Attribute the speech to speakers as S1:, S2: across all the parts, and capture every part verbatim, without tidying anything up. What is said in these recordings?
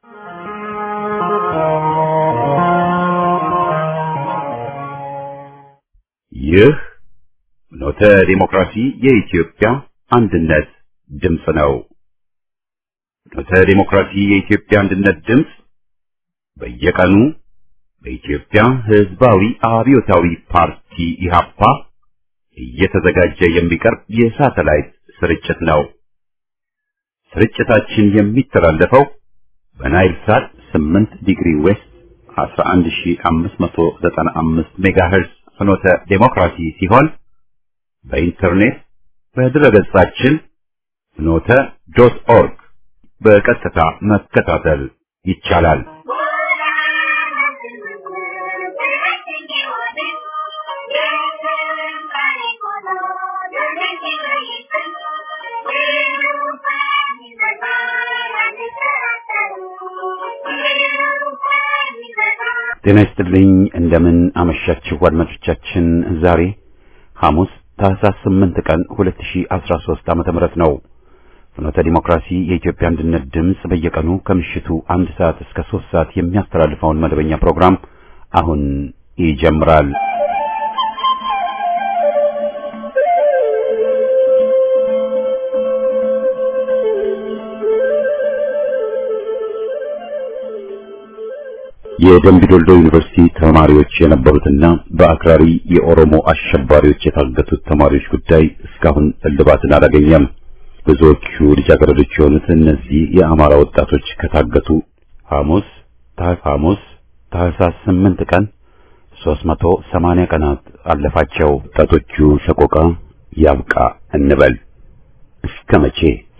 S1: ይህ ፍኖተ ዲሞክራሲ የኢትዮጵያ አንድነት ድምፅ ነው። ፍኖተ ዲሞክራሲ የኢትዮጵያ አንድነት ድምፅ በየቀኑ በኢትዮጵያ ሕዝባዊ አብዮታዊ ፓርቲ ኢህአፓ እየተዘጋጀ የሚቀርብ የሳተላይት ስርጭት ነው። ስርጭታችን የሚተላለፈው በናይል ሳት ስምንት ዲግሪ ዌስት አስራ አንድ ሺህ አምስት መቶ ዘጠና አምስት ሜጋሄርዝ ፍኖተ ዲሞክራሲ ሲሆን በኢንተርኔት በድረገጻችን ፍኖተ ዶት ኦርግ በቀጥታ መከታተል ይቻላል። ጤና ይስጥልኝ እንደምን አመሻችሁ አድማጮቻችን። ዛሬ ሐሙስ ታህሳስ ስምንት ቀን ሁለት ሺህ አስራ ሶስት ዓመተ ምህረት ነው። ፍኖተ ዲሞክራሲ የኢትዮጵያ አንድነት ድምፅ በየቀኑ ከምሽቱ አንድ ሰዓት እስከ ሶስት ሰዓት የሚያስተላልፈውን መደበኛ ፕሮግራም አሁን ይጀምራል። የደምቢ ዶልዶ ዩኒቨርሲቲ ተማሪዎች የነበሩትና በአክራሪ የኦሮሞ አሸባሪዎች የታገቱት ተማሪዎች ጉዳይ እስካሁን እልባትን አላገኘም። ብዙዎቹ ልጃገረዶች የሆኑት እነዚህ የአማራ ወጣቶች ከታገቱ ሐሙስ ታህሳስ ታህሳስ ስምንት ቀን ሦስት መቶ ሰማንያ ቀናት አለፋቸው። ወጣቶቹ ሰቆቃ ያብቃ እንበል። እስከ መቼ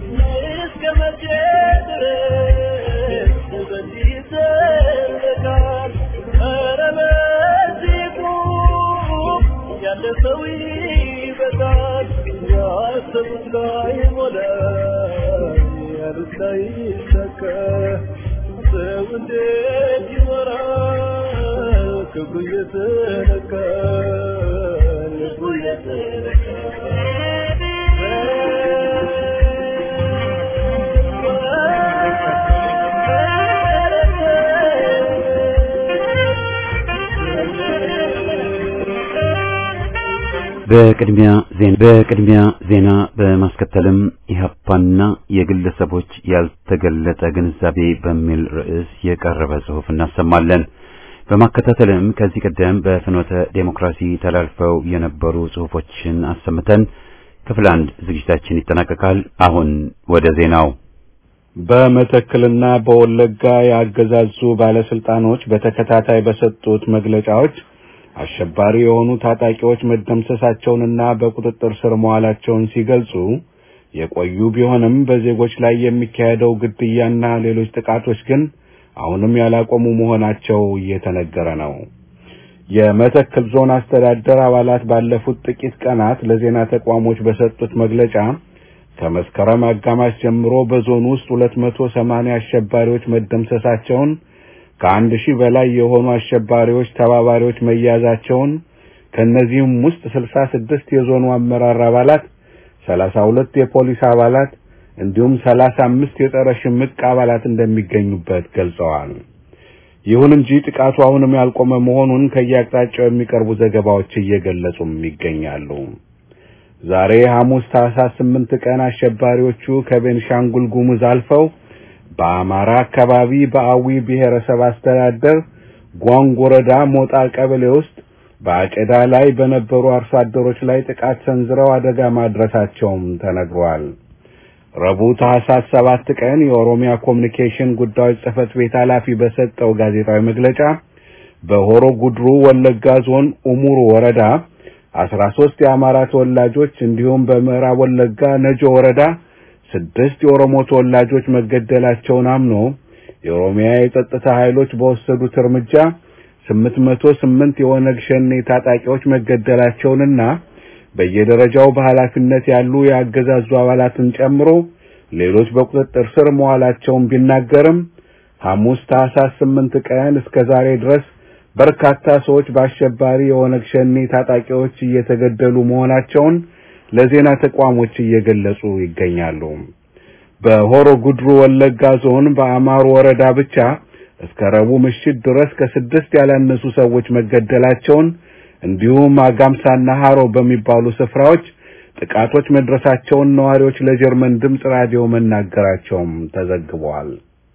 S1: በቅድሚያ ዜና በቅድሚያ ዜና በማስከተልም ኢህአፓና የግለሰቦች ያልተገለጠ ግንዛቤ በሚል ርዕስ የቀረበ ጽሑፍ እናሰማለን። በማከታተልም ከዚህ ቀደም በፍኖተ ዴሞክራሲ ተላልፈው የነበሩ ጽሑፎችን አሰምተን ክፍል አንድ ዝግጅታችን ይጠናቀቃል። አሁን ወደ ዜናው። በመተከልና በወለጋ ያገዛዙ ባለስልጣኖች በተከታታይ በሰጡት መግለጫዎች አሸባሪ የሆኑ ታጣቂዎች መደምሰሳቸውንና በቁጥጥር ስር መዋላቸውን ሲገልጹ የቆዩ ቢሆንም በዜጎች ላይ የሚካሄደው ግድያና ሌሎች ጥቃቶች ግን አሁንም ያላቆሙ መሆናቸው እየተነገረ ነው። የመተከል ዞን አስተዳደር አባላት ባለፉት ጥቂት ቀናት ለዜና ተቋሞች በሰጡት መግለጫ ከመስከረም አጋማሽ ጀምሮ በዞኑ ውስጥ ሁለት መቶ ሰማንያ አሸባሪዎች መደምሰሳቸውን፣ ከአንድ ሺህ በላይ የሆኑ አሸባሪዎች ተባባሪዎች መያዛቸውን፣ ከነዚህም ውስጥ ስልሳ ስድስት የዞኑ አመራር አባላት፣ ሰላሳ ሁለት የፖሊስ አባላት እንዲሁም ሰላሳ አምስት የጸረ ሽምቅ አባላት እንደሚገኙበት ገልጸዋል። ይሁን እንጂ ጥቃቱ አሁንም ያልቆመ መሆኑን ከየአቅጣጫው የሚቀርቡ ዘገባዎች እየገለጹም ይገኛሉ። ዛሬ ሐሙስ ታህሳስ ስምንት ቀን አሸባሪዎቹ ከቤንሻንጉል ጉሙዝ አልፈው በአማራ አካባቢ በአዊ ብሔረሰብ አስተዳደር ጓንግ ወረዳ ሞጣ ቀበሌ ውስጥ በአጨዳ ላይ በነበሩ አርሶ አደሮች ላይ ጥቃት ሰንዝረው አደጋ ማድረሳቸውም ተነግሯል። ረቡዕ ታህሳስ ሰባት ቀን የኦሮሚያ ኮሚኒኬሽን ጉዳዮች ጽሕፈት ቤት ኃላፊ በሰጠው ጋዜጣዊ መግለጫ በሆሮ ጉድሩ ወለጋ ዞን ኡሙሩ ወረዳ አስራ ሶስት የአማራ ተወላጆች እንዲሁም በምዕራብ ወለጋ ነጆ ወረዳ ስድስት የኦሮሞ ተወላጆች መገደላቸውን አምኖ የኦሮሚያ የጸጥታ ኃይሎች በወሰዱት እርምጃ ስምንት መቶ ስምንት የኦነግ ሸኔ ታጣቂዎች መገደላቸውንና በየደረጃው በኃላፊነት ያሉ የአገዛዙ አባላትን ጨምሮ ሌሎች በቁጥጥር ስር መዋላቸውን ቢናገርም ሐሙስ ታህሳስ ስምንት ቀን እስከ ዛሬ ድረስ በርካታ ሰዎች በአሸባሪ የኦነግ ሸኔ ታጣቂዎች እየተገደሉ መሆናቸውን ለዜና ተቋሞች እየገለጹ ይገኛሉ።
S2: በሆሮ ጉድሩ ወለጋ ዞን በአማሮ ወረዳ ብቻ እስከ ረቡዕ ምሽት ድረስ ከስድስት ያላነሱ ሰዎች መገደላቸውን እንዲሁም አጋምሳና ሃሮ በሚባሉ ስፍራዎች ጥቃቶች መድረሳቸውን ነዋሪዎች ለጀርመን ድምጽ ራዲዮ መናገራቸውም ተዘግቧል።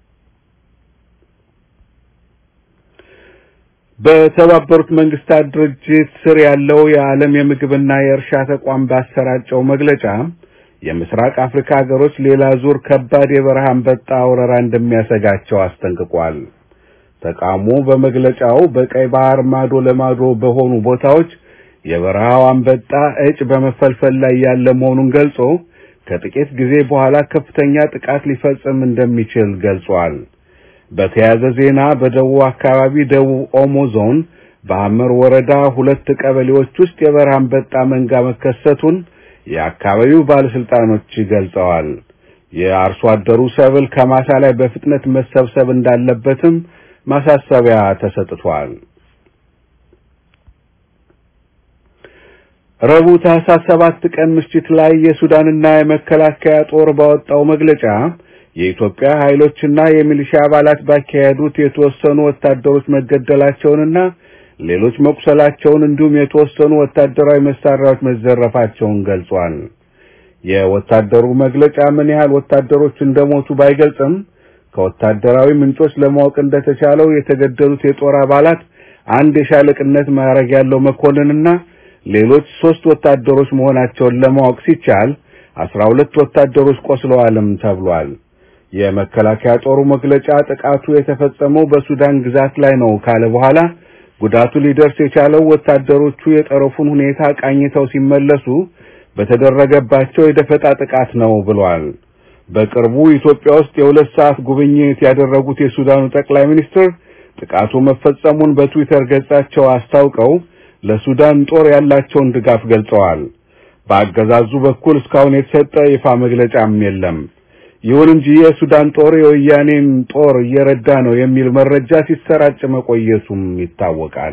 S2: በተባበሩት መንግስታት ድርጅት ስር ያለው የዓለም የምግብና የእርሻ ተቋም ባሰራጨው መግለጫ የምስራቅ አፍሪካ ሀገሮች ሌላ ዙር ከባድ የበረሃ አንበጣ ወረራ እንደሚያሰጋቸው አስጠንቅቋል። ተቋሙ በመግለጫው በቀይ ባህር ማዶ ለማዶ በሆኑ ቦታዎች የበረሃው አንበጣ እጭ በመፈልፈል ላይ ያለ መሆኑን ገልጾ ከጥቂት ጊዜ በኋላ ከፍተኛ ጥቃት ሊፈጽም እንደሚችል ገልጿል። በተያያዘ ዜና በደቡብ አካባቢ ደቡብ ኦሞ ዞን በአመር ወረዳ ሁለት ቀበሌዎች ውስጥ የበረሃ አንበጣ መንጋ መከሰቱን የአካባቢው ባለስልጣኖች ገልጸዋል። የአርሶ አደሩ ሰብል ከማሳ ላይ በፍጥነት መሰብሰብ እንዳለበትም ማሳሰቢያ ተሰጥቷል። ረቡዕ ታህሳስ ሰባት ቀን ምሽት ላይ የሱዳንና የመከላከያ ጦር ባወጣው መግለጫ የኢትዮጵያ ኃይሎችና የሚሊሻ አባላት ባካሄዱት የተወሰኑ ወታደሮች መገደላቸውንና ሌሎች መቁሰላቸውን እንዲሁም የተወሰኑ ወታደራዊ መሳሪያዎች መዘረፋቸውን ገልጿል። የወታደሩ መግለጫ ምን ያህል ወታደሮች እንደሞቱ ባይገልጽም ከወታደራዊ ምንጮች ለማወቅ እንደተቻለው የተገደሉት የጦር አባላት አንድ የሻለቅነት ማዕረግ ያለው መኮንንና ሌሎች ሶስት ወታደሮች መሆናቸውን ለማወቅ ሲቻል አስራ ሁለት ወታደሮች ቆስለዋልም ተብሏል። የመከላከያ ጦሩ መግለጫ ጥቃቱ የተፈጸመው በሱዳን ግዛት ላይ ነው ካለ በኋላ ጉዳቱ ሊደርስ የቻለው ወታደሮቹ የጠረፉን ሁኔታ ቃኝተው ሲመለሱ በተደረገባቸው የደፈጣ ጥቃት ነው ብሏል። በቅርቡ ኢትዮጵያ ውስጥ የሁለት ሰዓት ጉብኝት ያደረጉት የሱዳኑ ጠቅላይ ሚኒስትር ጥቃቱ መፈጸሙን በትዊተር ገጻቸው አስታውቀው ለሱዳን ጦር ያላቸውን ድጋፍ ገልጸዋል። በአገዛዙ በኩል እስካሁን የተሰጠ ይፋ መግለጫም የለም። ይሁን እንጂ የሱዳን ጦር የወያኔን ጦር እየረዳ ነው የሚል መረጃ ሲሰራጭ መቆየቱም ይታወቃል።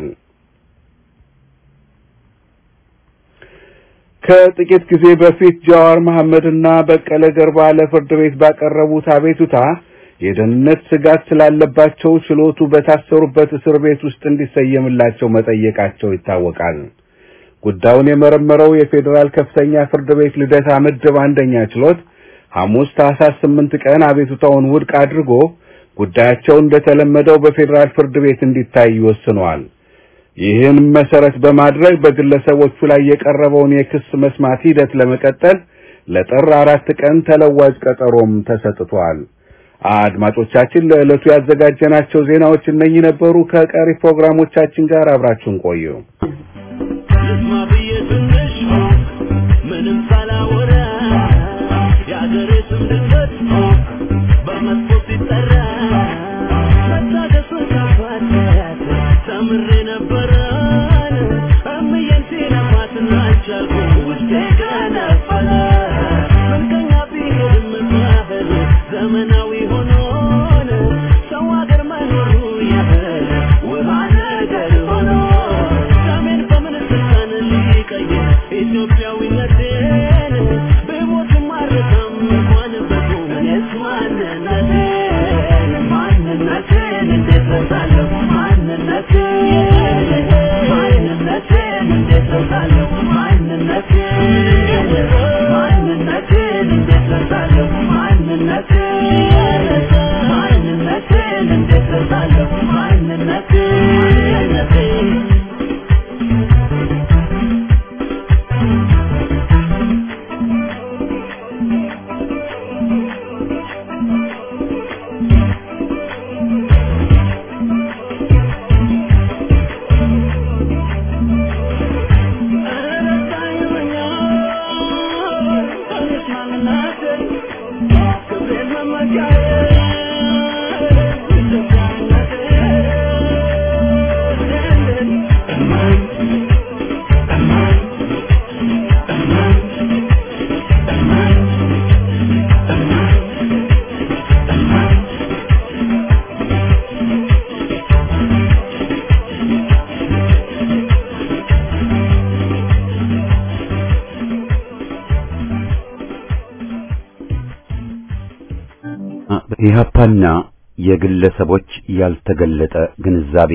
S2: ከጥቂት ጊዜ በፊት ጃዋር መሐመድና በቀለ ገርባ ለፍርድ ቤት ባቀረቡት አቤቱታ የደህንነት ስጋት ስላለባቸው ችሎቱ በታሰሩበት እስር ቤት ውስጥ እንዲሰየምላቸው መጠየቃቸው ይታወቃል። ጉዳዩን የመረመረው የፌዴራል ከፍተኛ ፍርድ ቤት ልደታ ምድብ አንደኛ ችሎት ሐሙስ ታህሳስ ስምንት ቀን አቤቱታውን ውድቅ አድርጎ ጉዳያቸው እንደተለመደው በፌዴራል ፍርድ ቤት እንዲታይ ወስኗል። ይህን መሰረት በማድረግ በግለሰቦቹ ላይ የቀረበውን የክስ መስማት ሂደት ለመቀጠል ለጥር አራት ቀን ተለዋጭ ቀጠሮም ተሰጥቷል። አድማጮቻችን ለዕለቱ ያዘጋጀናቸው ዜናዎች እነኚህ ነበሩ። ከቀሪ ፕሮግራሞቻችን ጋር አብራችሁን ቆዩ። ምንም ሳላወራ ያገሬቱን ድንገት በመስኮት ይጠራ መታደሱን ካፋት ተምሬ ነበረ እምዬን ሲነፋትና ቻልኩ ውስጤ ገነፈለ ምንከኛ ቢሄድም ማበል ዘመናዊ ሆኖን ሰው አገር መኖሩ ያበል ውሃ ነገር ሆኖ ሰሜን በምን ስልጣን ሊቀይር ኢትዮጵያዊነቴን በሞት ማረከም እንኳን በቁም እኔስ ማንነቴን ማንነቴን እንዴት ረሳለሁ ማንነቴን ማንነቴን እንዴት ረሳለሁ ማንነቴን ማንነቴን እንዴት ረሳለሁ ማንነቴን ማንነቴን እንዴት ረሳለሁ ማንነቴን Oh,
S1: ኢህአፓና የግለሰቦች ያልተገለጠ ግንዛቤ።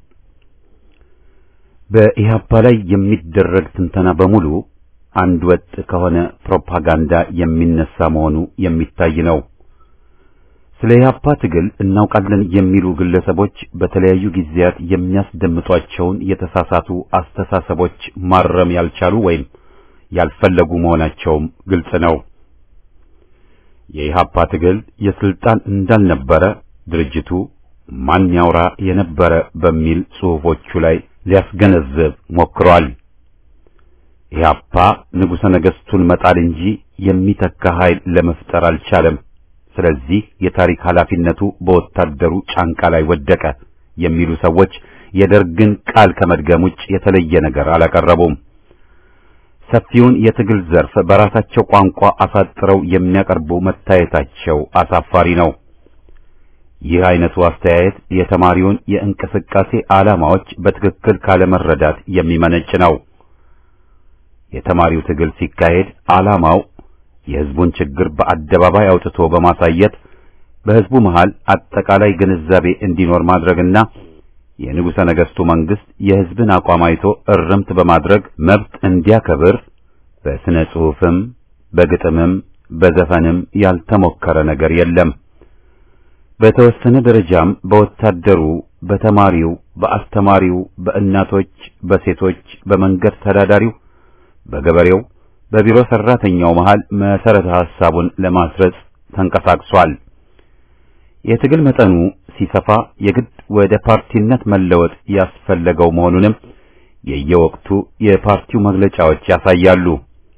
S1: በኢህአፓ ላይ የሚደረግ ትንተና በሙሉ አንድ ወጥ ከሆነ ፕሮፓጋንዳ የሚነሳ መሆኑ የሚታይ ነው። ስለ ኢህአፓ ትግል እናውቃለን የሚሉ ግለሰቦች በተለያዩ ጊዜያት የሚያስደምጧቸውን የተሳሳቱ አስተሳሰቦች ማረም ያልቻሉ ወይም ያልፈለጉ መሆናቸውም ግልጽ ነው። የኢህአፓ ትግል የስልጣን እንዳልነበረ ድርጅቱ ማን ያውራ የነበረ በሚል ጽሑፎቹ ላይ ሊያስገነዝብ ሞክሯል። ኢህአፓ ንጉሠ ነገሥቱን መጣል እንጂ የሚተካ ኃይል ለመፍጠር አልቻለም። ስለዚህ የታሪክ ኃላፊነቱ በወታደሩ ጫንቃ ላይ ወደቀ የሚሉ ሰዎች የደርግን ቃል ከመድገም ውጭ የተለየ ነገር አላቀረቡም። ሰፊውን የትግል ዘርፍ በራሳቸው ቋንቋ አሳጥረው የሚያቀርቡ መታየታቸው አሳፋሪ ነው። ይህ አይነቱ አስተያየት የተማሪውን የእንቅስቃሴ ዓላማዎች በትክክል ካለመረዳት የሚመነጭ ነው። የተማሪው ትግል ሲካሄድ ዓላማው የሕዝቡን ችግር በአደባባይ አውጥቶ በማሳየት በሕዝቡ መሃል አጠቃላይ ግንዛቤ እንዲኖር ማድረግና የንጉሠ ነገሥቱ መንግስት የሕዝብን አቋም አይቶ እርምት በማድረግ መብት እንዲያከብር በስነ ጽሑፍም በግጥምም በዘፈንም ያልተሞከረ ነገር የለም። በተወሰነ ደረጃም በወታደሩ፣ በተማሪው፣ በአስተማሪው፣ በእናቶች፣ በሴቶች፣ በመንገድ ተዳዳሪው፣ በገበሬው፣ በቢሮ ሰራተኛው መሃል መሰረተ ሐሳቡን ለማስረጽ ተንቀሳቅሷል። የትግል መጠኑ ሲሰፋ የግድ ወደ ፓርቲነት መለወጥ ያስፈለገው መሆኑንም የየወቅቱ የፓርቲው መግለጫዎች ያሳያሉ።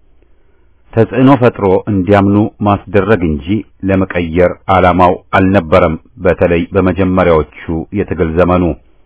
S1: ተጽዕኖ ፈጥሮ እንዲያምኑ ማስደረግ እንጂ ለመቀየር ዓላማው አልነበረም። በተለይ በመጀመሪያዎቹ የትግል ዘመኑ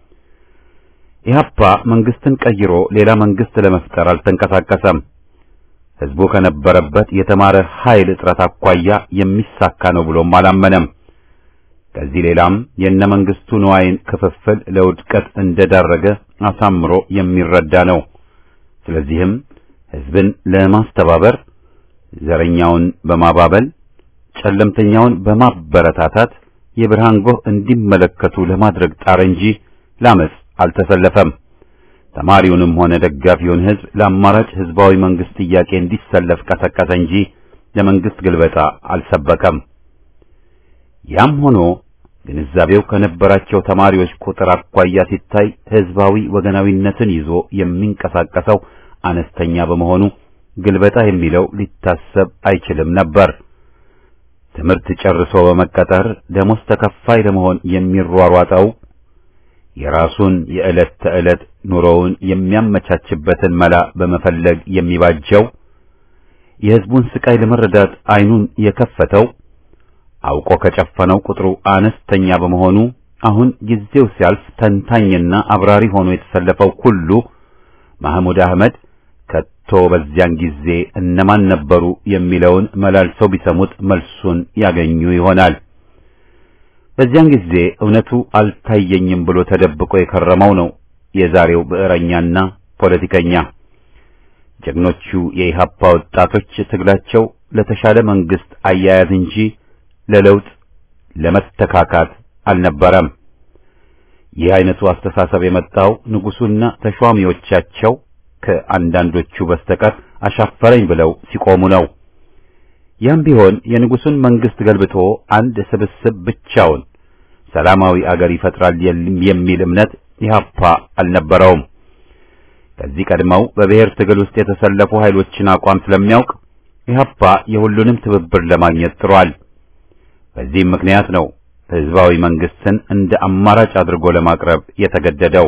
S1: ኢህአፓ መንግስትን ቀይሮ ሌላ መንግስት ለመፍጠር አልተንቀሳቀሰም። ሕዝቡ ከነበረበት የተማረ ኃይል እጥረት አኳያ የሚሳካ ነው ብሎም አላመነም። ከዚህ ሌላም የነ መንግስቱ ንዋይን ክፍፍል ለውድቀት እንደዳረገ አሳምሮ የሚረዳ ነው። ስለዚህም ሕዝብን ለማስተባበር ዘረኛውን በማባበል ጨለምተኛውን በማበረታታት የብርሃን ጎህ እንዲመለከቱ ለማድረግ ጣር እንጂ ላመጽ አልተሰለፈም። ተማሪውንም ሆነ ደጋፊውን ሕዝብ ለአማራጭ ሕዝባዊ መንግስት ጥያቄ እንዲሰለፍ ቀሰቀሰ እንጂ ለመንግስት ግልበጣ አልሰበከም። ያም ሆኖ ግንዛቤው ከነበራቸው ተማሪዎች ቁጥር አኳያ ሲታይ ሕዝባዊ ወገናዊነትን ይዞ የሚንቀሳቀሰው አነስተኛ በመሆኑ ግልበጣ የሚለው ሊታሰብ አይችልም ነበር። ትምህርት ጨርሶ በመቀጠር ደሞዝ ተከፋይ ለመሆን የሚሯሯጠው የራሱን የዕለት ተዕለት ኑሮውን የሚያመቻችበትን መላ በመፈለግ የሚባጀው የሕዝቡን ስቃይ ለመረዳት አይኑን የከፈተው አውቆ ከጨፈነው ቁጥሩ አነስተኛ በመሆኑ አሁን ጊዜው ሲያልፍ ተንታኝና አብራሪ ሆኖ የተሰለፈው ሁሉ ማህሙድ አህመድ ከቶ በዚያን ጊዜ እነማን ነበሩ የሚለውን መላልሰው ቢሰሙት መልሱን ያገኙ ይሆናል። በዚያን ጊዜ እውነቱ አልታየኝም ብሎ ተደብቆ የከረመው ነው የዛሬው ብዕረኛና ፖለቲከኛ። ጀግኖቹ የኢህአፓ ወጣቶች ትግላቸው ለተሻለ መንግስት አያያዝ እንጂ ለለውጥ ለመተካካት አልነበረም። ይህ አይነቱ አስተሳሰብ የመጣው ንጉሱና ተሿሚዎቻቸው ከአንዳንዶቹ በስተቀር አሻፈረኝ ብለው ሲቆሙ ነው። ያም ቢሆን የንጉሱን መንግስት ገልብጦ አንድ ስብስብ ብቻውን ሰላማዊ አገር ይፈጥራል የሚል እምነት ኢህአፓ አልነበረውም። ከዚህ ቀድመው በብሔር ትግል ውስጥ የተሰለፉ ኃይሎችን አቋም ስለሚያውቅ ኢህአፓ የሁሉንም ትብብር ለማግኘት ጥሯል። በዚህም ምክንያት ነው ህዝባዊ መንግስትን እንደ አማራጭ አድርጎ ለማቅረብ የተገደደው።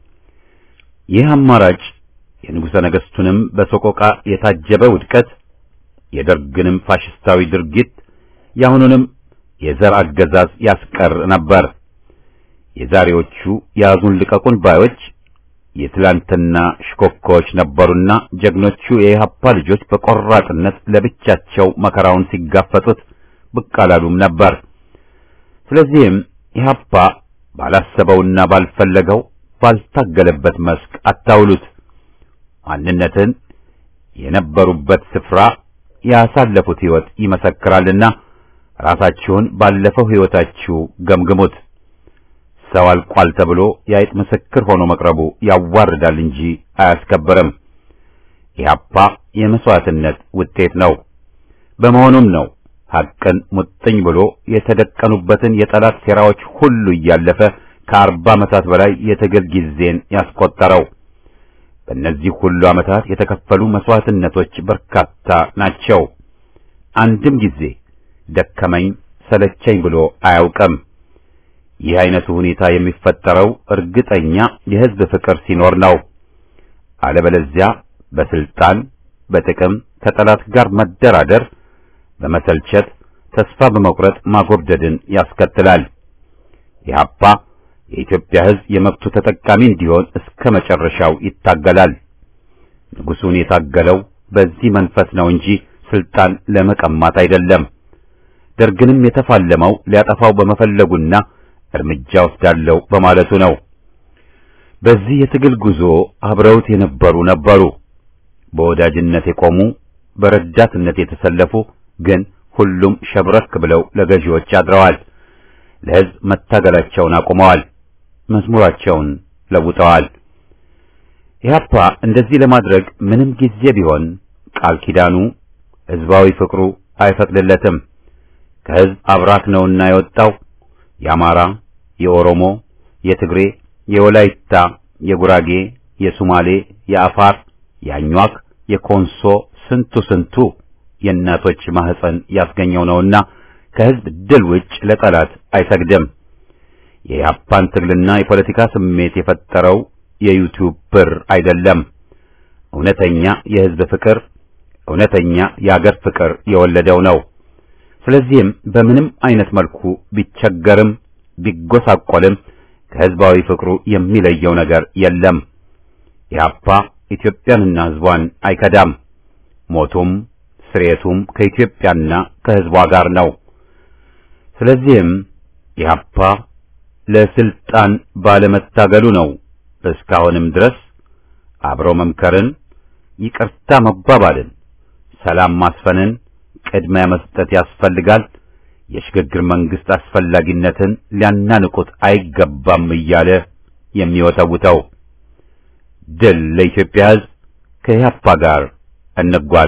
S1: ይህ አማራጭ የንጉሠ ነገሥቱንም በሰቆቃ የታጀበ ውድቀት፣ የደርግንም ፋሽስታዊ ድርጊት፣ የአሁኑንም የዘር አገዛዝ ያስቀር ነበር። የዛሬዎቹ ያዙን ልቀቁን ባዮች የትላንትና ሽኮኮች ነበሩና ጀግኖቹ የኢህአፓ ልጆች በቆራጥነት ለብቻቸው መከራውን ሲጋፈጡት ብቅ አላሉም ነበር። ስለዚህም ኢህአፓ ባላሰበውና ባልፈለገው ባልታገለበት መስክ አታውሉት። ማንነትን የነበሩበት ስፍራ ያሳለፉት ሕይወት ይመሰክራልና ራሳችሁን ባለፈው ሕይወታችሁ ገምግሙት። ሰው አልቋል ተብሎ የአይጥ ምስክር ሆኖ መቅረቡ ያዋርዳል እንጂ አያስከብርም። ኢህአፓ የመስዋዕትነት ውጤት ነው። በመሆኑም ነው ሐቅን ሙጥኝ ብሎ የተደቀኑበትን የጠላት ሴራዎች ሁሉ እያለፈ ከአርባ ዓመታት በላይ የትግል ጊዜን ያስቆጠረው። በእነዚህ ሁሉ ዓመታት የተከፈሉ መስዋዕትነቶች በርካታ ናቸው። አንድም ጊዜ ደከመኝ ሰለቸኝ ብሎ አያውቅም። ይህ አይነቱ ሁኔታ የሚፈጠረው እርግጠኛ የሕዝብ ፍቅር ሲኖር ነው። አለበለዚያ በስልጣን በጥቅም ከጠላት ጋር መደራደር በመሰልቸት ተስፋ በመቁረጥ ማጎብደድን ያስከትላል። ኢህአፓ የኢትዮጵያ ሕዝብ የመብቱ ተጠቃሚ እንዲሆን እስከ መጨረሻው ይታገላል። ንጉሡን የታገለው በዚህ መንፈስ ነው እንጂ ስልጣን ለመቀማት አይደለም። ደርግንም የተፋለመው ሊያጠፋው በመፈለጉና እርምጃ ወስዳለው በማለቱ ነው። በዚህ የትግል ጉዞ አብረውት የነበሩ ነበሩ። በወዳጅነት የቆሙ በረዳትነት የተሰለፉ ግን ሁሉም ሸብረክ ብለው ለገዢዎች አድረዋል። ለሕዝብ መታገላቸውን አቁመዋል። መዝሙራቸውን ለውጠዋል። ኢህአፓ እንደዚህ ለማድረግ ምንም ጊዜ ቢሆን ቃል ኪዳኑ ሕዝባዊ ፍቅሩ አይፈቅድለትም። ከሕዝብ አብራክ ነውና የወጣው የአማራ፣ የኦሮሞ፣ የትግሬ፣ የወላይታ፣ የጉራጌ፣ የሶማሌ፣ የአፋር፣ የአኟክ፣ የኮንሶ ስንቱ ስንቱ የእናቶች ማህፀን ያስገኘው ነውና ከሕዝብ ድል ውጭ ለጠላት አይሰግድም። የኢህአፓን ትግልና የፖለቲካ ስሜት የፈጠረው የዩቲዩብ ብር አይደለም። እውነተኛ የሕዝብ ፍቅር፣ እውነተኛ የአገር ፍቅር የወለደው ነው። ስለዚህም በምንም አይነት መልኩ ቢቸገርም ቢጎሳቆልም ከሕዝባዊ ፍቅሩ የሚለየው ነገር የለም። ኢህአፓ ኢትዮጵያንና ሕዝቧን አይከዳም። ሞቱም ስሬቱም ከኢትዮጵያና ከሕዝቧ ጋር ነው። ስለዚህም ኢህአፓ ለስልጣን ባለመታገሉ ነው እስካሁንም ድረስ አብሮ መምከርን፣ ይቅርታ መባባልን፣ ሰላም ማስፈንን ቅድሚያ መስጠት ያስፈልጋል። የሽግግር መንግስት አስፈላጊነትን ሊያናንቁት አይገባም እያለ የሚወተውተው። ድል ለኢትዮጵያ ሕዝብ። ከኢህአፓ ጋር እንጓዝ።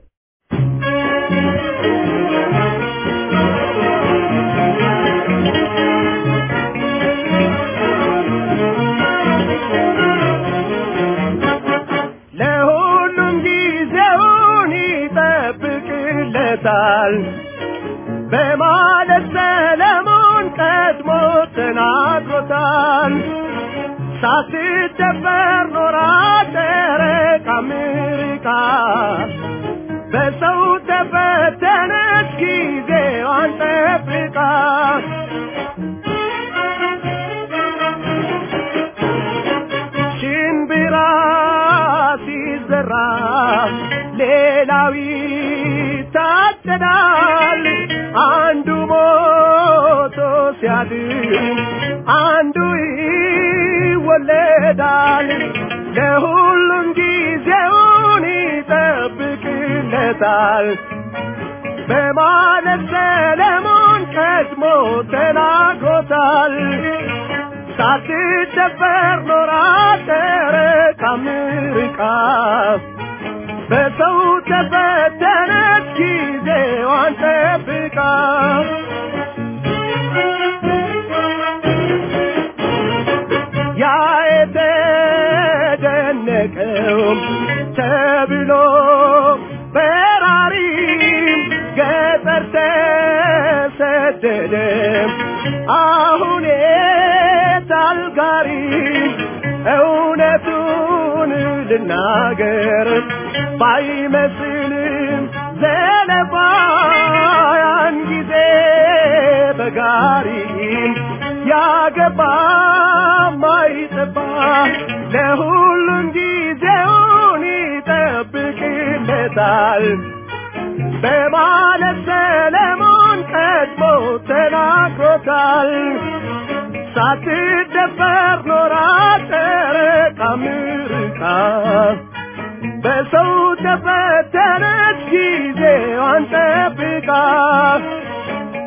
S3: ለሁሉም ጊዜውን ይጠብቅለታል በማለት ሰለሞን ቀድሞ ተናግሮታል። ሳትደፈር ኖራ ጨረቃ አሜሪካ በሰው ተፈተነች ጊዜዋን ጠብቃ። ሽንብራ ሲዘራ ሌላው ይታጨዳል። አንዱ ሞቶ ሲያድር አንዱ ይወለዳል። ለሁሉም ጊዜውን ይጠብቅለታል በማለት ሰለሞን ቀድሞ ተናግሮታል። ሳትደፈር ኖራ ጨረቃ አሜሪካ በሰው ተፈተነች ጊዜዋን ጠብቃ። ያ የተደነቀው ተብሎ በራሪ ገጠር ተሰደደ አሁን ታልጋሪ። እውነቱን ልናገር ባይመስልም ዘለፋ ያን ጊዜ በጋሪ ያገባ ማይጠባ ለሁሉም ጊዜውን ይጠብቅለታል በማለት ሰለሞን ቀድሞ ተናግሮታል። ሳትደፈር ኖራ ጨረቃ አሜሪካ በሰው ተፈተነች ጊዜዋን ጠብቃ።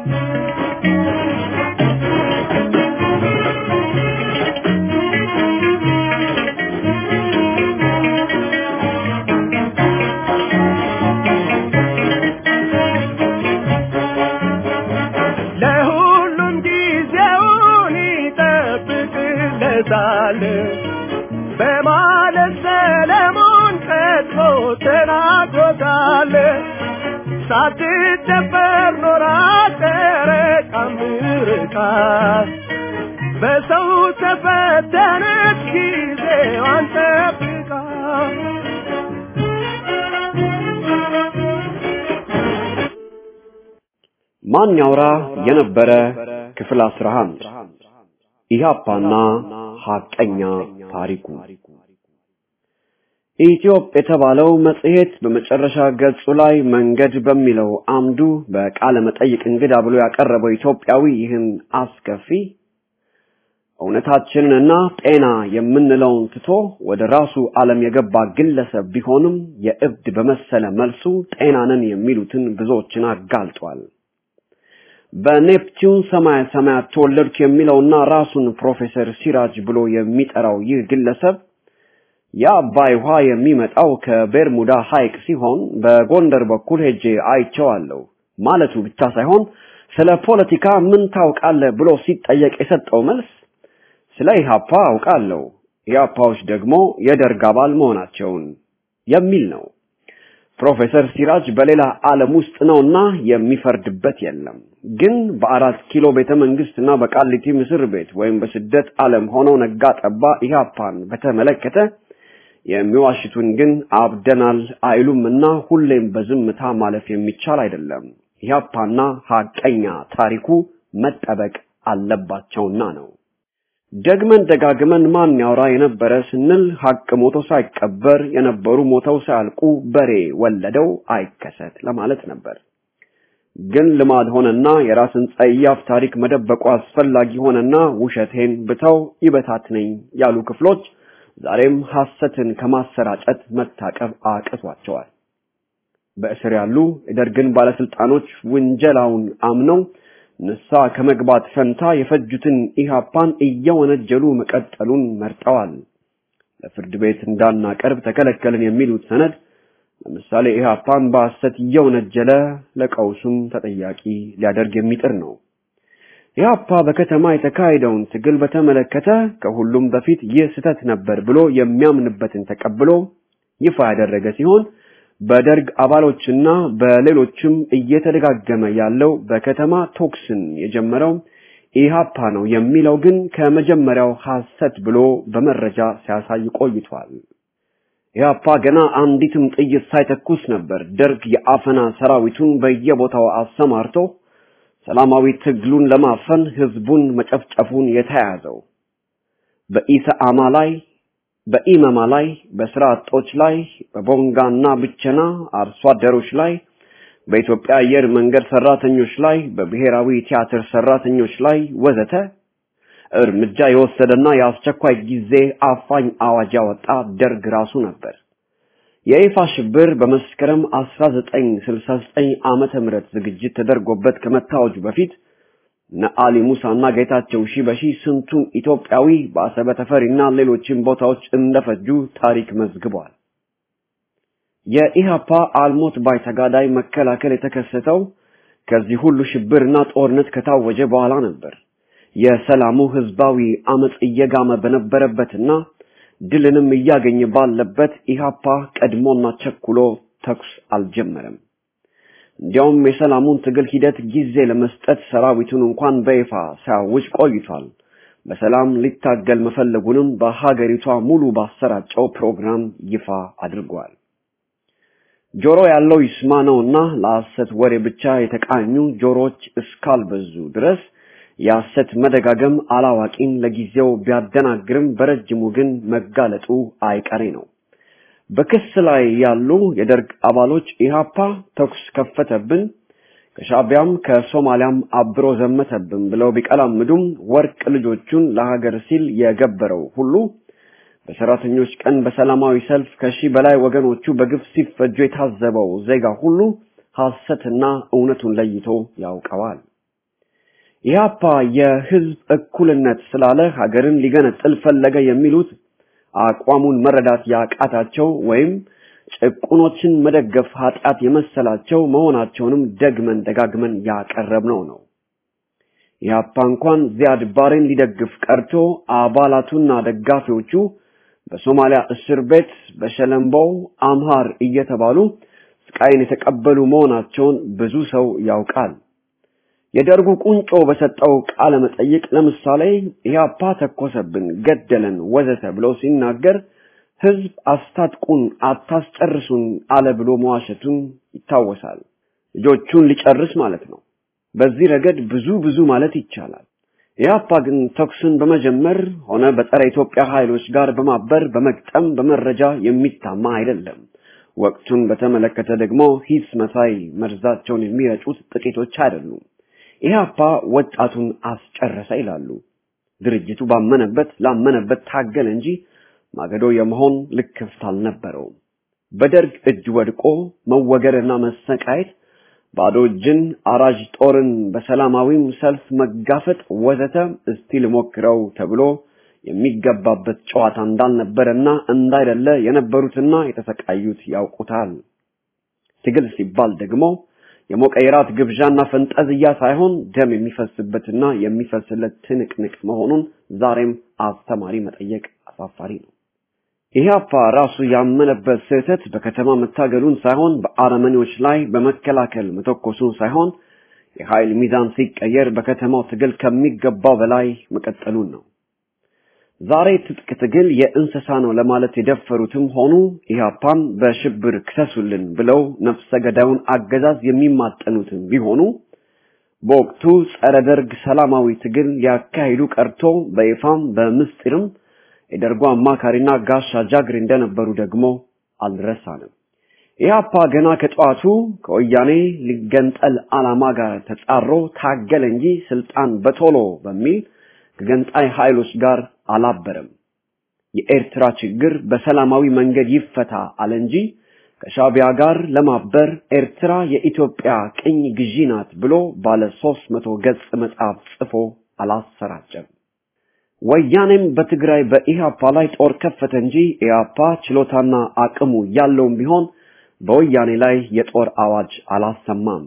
S3: ይነሳል በማለት ሰለሞን ቀድሞ ተናግሮታል። ሳትደፈር ኖራ ጨረቃ ምርቃ በሰው ተፈተነች ጊዜዋን ጠብቃ።
S4: ማን ያውራ የነበረ ክፍል አስራ አንድ ኢህአፓና ሐቀኛ ታሪኩ። ኢትዮጵያ የተባለው መጽሔት በመጨረሻ ገጹ ላይ መንገድ በሚለው አምዱ በቃለ መጠይቅ እንግዳ ብሎ ያቀረበው ኢትዮጵያዊ ይህን አስከፊ እውነታችንንና ጤና የምንለውን ትቶ ወደ ራሱ ዓለም የገባ ግለሰብ ቢሆንም የእብድ በመሰለ መልሱ ጤናንን የሚሉትን ብዙዎችን አጋልጧል። በኔፕቲዩን ሰማይ ሰማያት ተወለድኩ የሚለውና ራሱን ፕሮፌሰር ሲራጅ ብሎ የሚጠራው ይህ ግለሰብ የአባይ ውሃ የሚመጣው ከቤርሙዳ ሐይቅ ሲሆን በጎንደር በኩል ሄጄ አይቼዋለሁ ማለቱ ብቻ ሳይሆን ስለ ፖለቲካ ምን ታውቃለህ ብሎ ሲጠየቅ የሰጠው መልስ ስለ ኢህአፓ አውቃለሁ፣ ኢህአፓዎች ደግሞ የደርግ አባል መሆናቸውን የሚል ነው። ፕሮፌሰር ሲራጅ በሌላ ዓለም ውስጥ ነውና የሚፈርድበት የለም። ግን በአራት ኪሎ ቤተ መንግስትና በቃሊቲ ምስር ቤት ወይም በስደት ዓለም ሆኖ ነጋ ጠባ ኢህአፓን በተመለከተ የሚዋሽቱን ግን አብደናል አይሉምና ሁሌም በዝምታ ማለፍ የሚቻል አይደለም። ኢህአፓና ሐቀኛ ታሪኩ መጠበቅ አለባቸውና ነው። ደግመን ደጋግመን ማን ያውራ የነበረ ስንል ሐቅ ሞቶ ሳይቀበር የነበሩ ሞተው ሳያልቁ በሬ ወለደው አይከሰት ለማለት ነበር። ግን ልማድ ሆነና የራስን ጸያፍ ታሪክ መደበቁ አስፈላጊ ሆነና ውሸቴን ብተው ይበታትነኝ ያሉ ክፍሎች ዛሬም ሐሰትን ከማሰራጨት መታቀብ አቅቷቸዋል። በእስር ያሉ የደርግን ባለስልጣኖች ወንጀላውን አምነው ንሳ ከመግባት ፈንታ የፈጁትን ኢህአፓን እየወነጀሉ መቀጠሉን መርጠዋል። ለፍርድ ቤት እንዳናቀርብ ተከለከልን የሚሉት ሰነድ ለምሳሌ ኢህአፓን በሐሰት እየወነጀለ ለቀውሱም ተጠያቂ ሊያደርግ የሚጥር ነው። ኢህአፓ በከተማ የተካሄደውን ትግል በተመለከተ ከሁሉም በፊት ይህ ስህተት ነበር ብሎ የሚያምንበትን ተቀብሎ ይፋ ያደረገ ሲሆን በደርግ አባሎችና በሌሎችም እየተደጋገመ ያለው በከተማ ቶክስን የጀመረው ኢህአፓ ነው የሚለው ግን ከመጀመሪያው ሐሰት ብሎ በመረጃ ሲያሳይ ቆይቷል። ኢህአፓ ገና አንዲትም ጥይት ሳይተኩስ ነበር ደርግ የአፈና ሰራዊቱን በየቦታው አሰማርቶ ሰላማዊ ትግሉን ለማፈን ህዝቡን መጨፍጨፉን የተያዘው። በኢሰአማ ላይ በኢመማ ላይ በስራ አጦች ላይ በቦንጋና ብቸና አርሶ አደሮች ላይ በኢትዮጵያ አየር መንገድ ሰራተኞች ላይ በብሔራዊ ቲያትር ሰራተኞች ላይ ወዘተ እርምጃ የወሰደና የአስቸኳይ ጊዜ አፋኝ አዋጅ ያወጣ ደርግ ራሱ ነበር። የይፋ ሽብር በመስከረም አስራ ዘጠኝ ስልሳ ዘጠኝ ዓመተ ምህረት ዝግጅት ተደርጎበት ከመታወጁ በፊት ነአሊ ሙሳና ጌታቸው ሺበሺ ስንቱን ኢትዮጵያዊ በአሰበ ተፈሪና ሌሎችም ቦታዎች እንደፈጁ ታሪክ መዝግቧል። የኢህአፓ አልሞት ባይ ተጋዳይ መከላከል የተከሰተው ከዚህ ሁሉ ሽብርና ጦርነት ከታወጀ በኋላ ነበር። የሰላሙ ህዝባዊ አመጽ እየጋመ በነበረበትና ድልንም እያገኘ ባለበት ኢህአፓ ቀድሞና ቸኩሎ ተኩስ አልጀመረም። እንዲያውም የሰላሙን ትግል ሂደት ጊዜ ለመስጠት ሰራዊቱን እንኳን በይፋ ሳያውጅ ቆይቷል። በሰላም ሊታገል መፈለጉንም በሀገሪቷ ሙሉ ባሰራጨው ፕሮግራም ይፋ አድርጓል። ጆሮ ያለው ይስማ ነውና ለሐሰት ወሬ ብቻ የተቃኙ ጆሮች እስካልበዙ ድረስ የሐሰት መደጋገም አላዋቂን ለጊዜው ቢያደናግርም በረጅሙ ግን መጋለጡ አይቀሬ ነው። በክስ ላይ ያሉ የደርግ አባሎች ኢህአፓ ተኩስ ከፈተብን ከሻቢያም ከሶማሊያም አብሮ ዘመተብን ብለው ቢቀላምዱም ወርቅ ልጆቹን ለሀገር ሲል የገበረው ሁሉ በሰራተኞች ቀን በሰላማዊ ሰልፍ ከሺህ በላይ ወገኖቹ በግፍ ሲፈጁ የታዘበው ዜጋ ሁሉ ሐሰትና እውነቱን ለይቶ ያውቀዋል። ኢህአፓ የህዝብ እኩልነት ስላለ ሀገርን ሊገነጥል ፈለገ የሚሉት አቋሙን መረዳት ያቃታቸው ወይም ጭቁኖችን መደገፍ ኃጢአት የመሰላቸው መሆናቸውንም ደግመን ደጋግመን ያቀረብነው ነው። ኢህአፓ እንኳን ዚያድ ባሬን ሊደግፍ ቀርቶ አባላቱና ደጋፊዎቹ በሶማሊያ እስር ቤት በሸለምበው አምሃር እየተባሉ ስቃይን የተቀበሉ መሆናቸውን ብዙ ሰው ያውቃል። የደርጉ ቁንጮ በሰጠው ቃለ መጠይቅ ለምሳሌ ኢህአፓ ተኮሰብን፣ ገደለን ወዘተ ብሎ ሲናገር ህዝብ አስታጥቁን አታስጨርሱን አለ ብሎ መዋሸቱን ይታወሳል። ልጆቹን ሊጨርስ ማለት ነው። በዚህ ረገድ ብዙ ብዙ ማለት ይቻላል። ኢህአፓ ግን ተኩስን በመጀመር ሆነ በጸረ ኢትዮጵያ ኃይሎች ጋር በማበር በመግጠም በመረጃ የሚታማ አይደለም። ወቅቱን በተመለከተ ደግሞ ሂስ መሳይ መርዛቸውን የሚረጩት ጥቂቶች አይደሉም። ኢህአፓ ወጣቱን አስጨረሰ ይላሉ። ድርጅቱ ባመነበት ላመነበት ታገለ እንጂ ማገዶ የመሆን ልክፍት አልነበረውም። በደርግ እጅ ወድቆ መወገርና መሰቃየት፣ ባዶ እጅን አራጅ ጦርን በሰላማዊም ሰልፍ መጋፈጥ ወዘተ እስቲ ልሞክረው ተብሎ የሚገባበት ጨዋታ እንዳልነበረና እንዳይደለ የነበሩትና የተሰቃዩት ያውቁታል። ትግል ሲባል ደግሞ የሞቀ የራት ግብዣና ፈንጠዝያ ሳይሆን ደም የሚፈስበትና የሚፈስለት ትንቅንቅ መሆኑን ዛሬም አስተማሪ መጠየቅ አሳፋሪ ነው። ኢህአፓ ራሱ ያመነበት ስህተት በከተማ መታገሉን ሳይሆን በአረመኔዎች ላይ በመከላከል መተኮሱን ሳይሆን የኃይል ሚዛን ሲቀየር በከተማው ትግል ከሚገባው በላይ መቀጠሉን ነው። ዛሬ ትጥቅ ትግል የእንስሳ ነው ለማለት የደፈሩትም ሆኑ ኢህአፓን በሽብር ክሰሱልን ብለው ነፍሰ ገዳዩን አገዛዝ የሚማጠኑትም ቢሆኑ በወቅቱ ጸረ ደርግ ሰላማዊ ትግል ያካሂዱ ቀርቶ በይፋም በምስጢርም የደርጉ አማካሪና ጋሻ ጃግሬ እንደነበሩ ደግሞ አልረሳንም። ኢህአፓ ገና ከጧቱ ከወያኔ ሊገንጠል ዓላማ ጋር ተጻሮ ታገለ እንጂ ስልጣን በቶሎ በሚል ከገንጣይ ኃይሎች ጋር አላበረም። የኤርትራ ችግር በሰላማዊ መንገድ ይፈታ አለ እንጂ ከሻቢያ ጋር ለማበር ኤርትራ የኢትዮጵያ ቅኝ ግዢ ናት ብሎ ባለ ሶስት መቶ ገጽ መጽሐፍ ጽፎ አላሰራጨም። ወያኔም በትግራይ በኢህአፓ ላይ ጦር ከፈተ እንጂ ኢህአፓ ችሎታና አቅሙ ያለውም ቢሆን በወያኔ ላይ የጦር አዋጅ አላሰማም።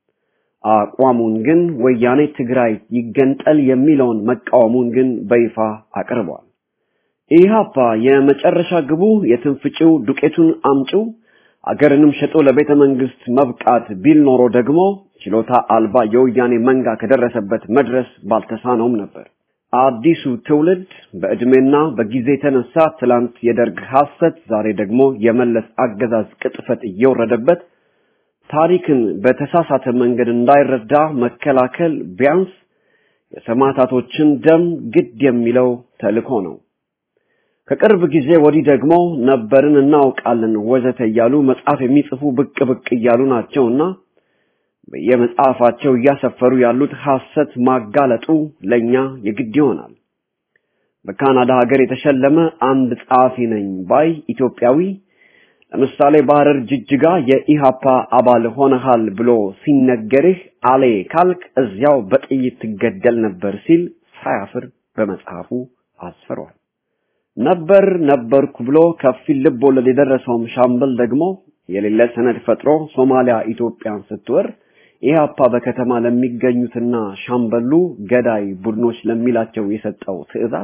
S4: አቋሙን ግን ወያኔ ትግራይ ይገንጠል የሚለውን መቃወሙን ግን በይፋ አቅርቧል። ኢህአፓ የመጨረሻ ግቡ የትንፍጪው ዱቄቱን አምጪው አገርንም ሸጦ ለቤተ መንግስት መብቃት ቢል ኖሮ ደግሞ ችሎታ አልባ የወያኔ መንጋ ከደረሰበት መድረስ ባልተሳነውም ነበር። አዲሱ ትውልድ በእድሜና በጊዜ የተነሳ ትላንት የደርግ ሐሰት ዛሬ ደግሞ የመለስ አገዛዝ ቅጥፈት እየወረደበት ታሪክን በተሳሳተ መንገድ እንዳይረዳ መከላከል ቢያንስ የሰማዕታቶችን ደም ግድ የሚለው ተልእኮ ነው። ከቅርብ ጊዜ ወዲህ ደግሞ ነበርን እናውቃለን ወዘተ እያሉ መጽሐፍ የሚጽፉ ብቅ ብቅ እያሉ ናቸውና በየመጽሐፋቸው እያሰፈሩ ያሉት ሐሰት ማጋለጡ ለኛ የግድ ይሆናል። በካናዳ ሀገር የተሸለመ አንድ ጸሐፊ ነኝ ባይ ኢትዮጵያዊ ለምሳሌ ባህር ጅጅጋ የኢሃፓ አባል ሆነሃል ብሎ ሲነገርህ አሌ ካልክ እዚያው በጥይት ትገደል ነበር ሲል ሳያፍር በመጽሐፉ አስፈሯል። ነበር ነበርኩ ብሎ ከፊል ልብ ወለድ የደረሰውም ሻምበል ደግሞ የሌለ ሰነድ ፈጥሮ ሶማሊያ ኢትዮጵያን ስትወር ኢሃፓ በከተማ ለሚገኙትና ሻምበሉ ገዳይ ቡድኖች ለሚላቸው የሰጠው ትዕዛዝ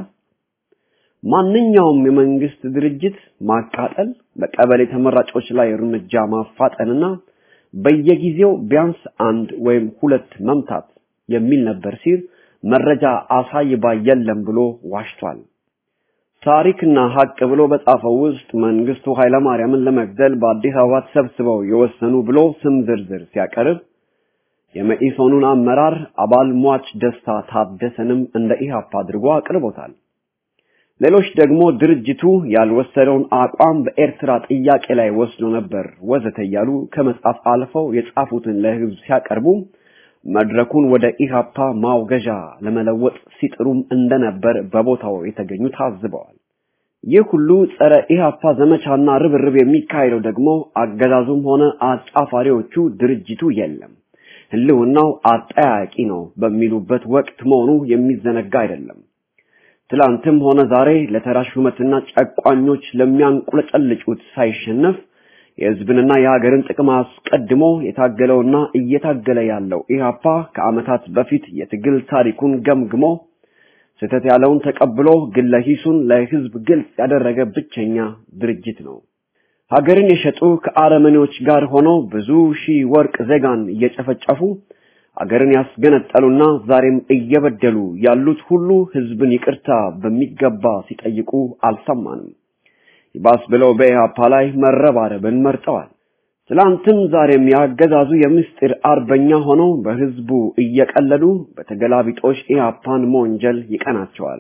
S4: ማንኛውም የመንግስት ድርጅት ማቃጠል፣ በቀበሌ ተመራጮች ላይ እርምጃ ማፋጠንና በየጊዜው ቢያንስ አንድ ወይም ሁለት መምታት የሚል ነበር ሲል መረጃ አሳይባ የለም ብሎ ዋሽቷል። ታሪክና ሀቅ ብሎ በጻፈው ውስጥ መንግስቱ ኃይለማርያምን ለመግደል በአዲስ አበባ ተሰብስበው የወሰኑ ብሎ ስም ዝርዝር ሲያቀርብ የመኢሶኑን አመራር አባል ሟች ደስታ ታደሰንም እንደ ኢሃፓ አድርጎ አቅርቦታል። ሌሎች ደግሞ ድርጅቱ ያልወሰደውን አቋም በኤርትራ ጥያቄ ላይ ወስዶ ነበር ወዘተ ያሉ ከመጻፍ አልፈው የጻፉትን ለህዝብ ሲያቀርቡ መድረኩን ወደ ኢሃፓ ማውገዣ ለመለወጥ ሲጥሩም እንደነበር በቦታው የተገኙ ታዝበዋል። ይህ ሁሉ ጸረ ኢሃፓ ዘመቻና ርብርብ የሚካሄደው ደግሞ አገዛዙም ሆነ አጫፋሪዎቹ ድርጅቱ የለም ህልውናው አጠያቂ ነው በሚሉበት ወቅት መሆኑ የሚዘነጋ አይደለም። ትላንትም ሆነ ዛሬ ለተራሹመትና ጨቋኞች ለሚያንቁለጨልጩት ሳይሸነፍ የህዝብንና የሀገርን ጥቅም አስቀድሞ የታገለውና እየታገለ ያለው ኢህአፓ ከዓመታት በፊት የትግል ታሪኩን ገምግሞ ስህተት ያለውን ተቀብሎ ግለ ሂሱን ለህዝብ ግልጽ ያደረገ ብቸኛ ድርጅት ነው። ሀገርን የሸጡ ከአረመኔዎች ጋር ሆነው ብዙ ሺህ ወርቅ ዜጋን እየጨፈጨፉ ሀገርን ያስገነጠሉና ዛሬም እየበደሉ ያሉት ሁሉ ህዝብን ይቅርታ በሚገባ ሲጠይቁ አልሰማንም። ይባስ ብለው በኢህአፓ ላይ መረባረብን መርጠዋል። ትላንትም ዛሬም ያገዛዙ የምስጢር አርበኛ ሆነው በህዝቡ እየቀለዱ በተገላቢጦሽ ኢህአፓን መወንጀል ይቀናቸዋል።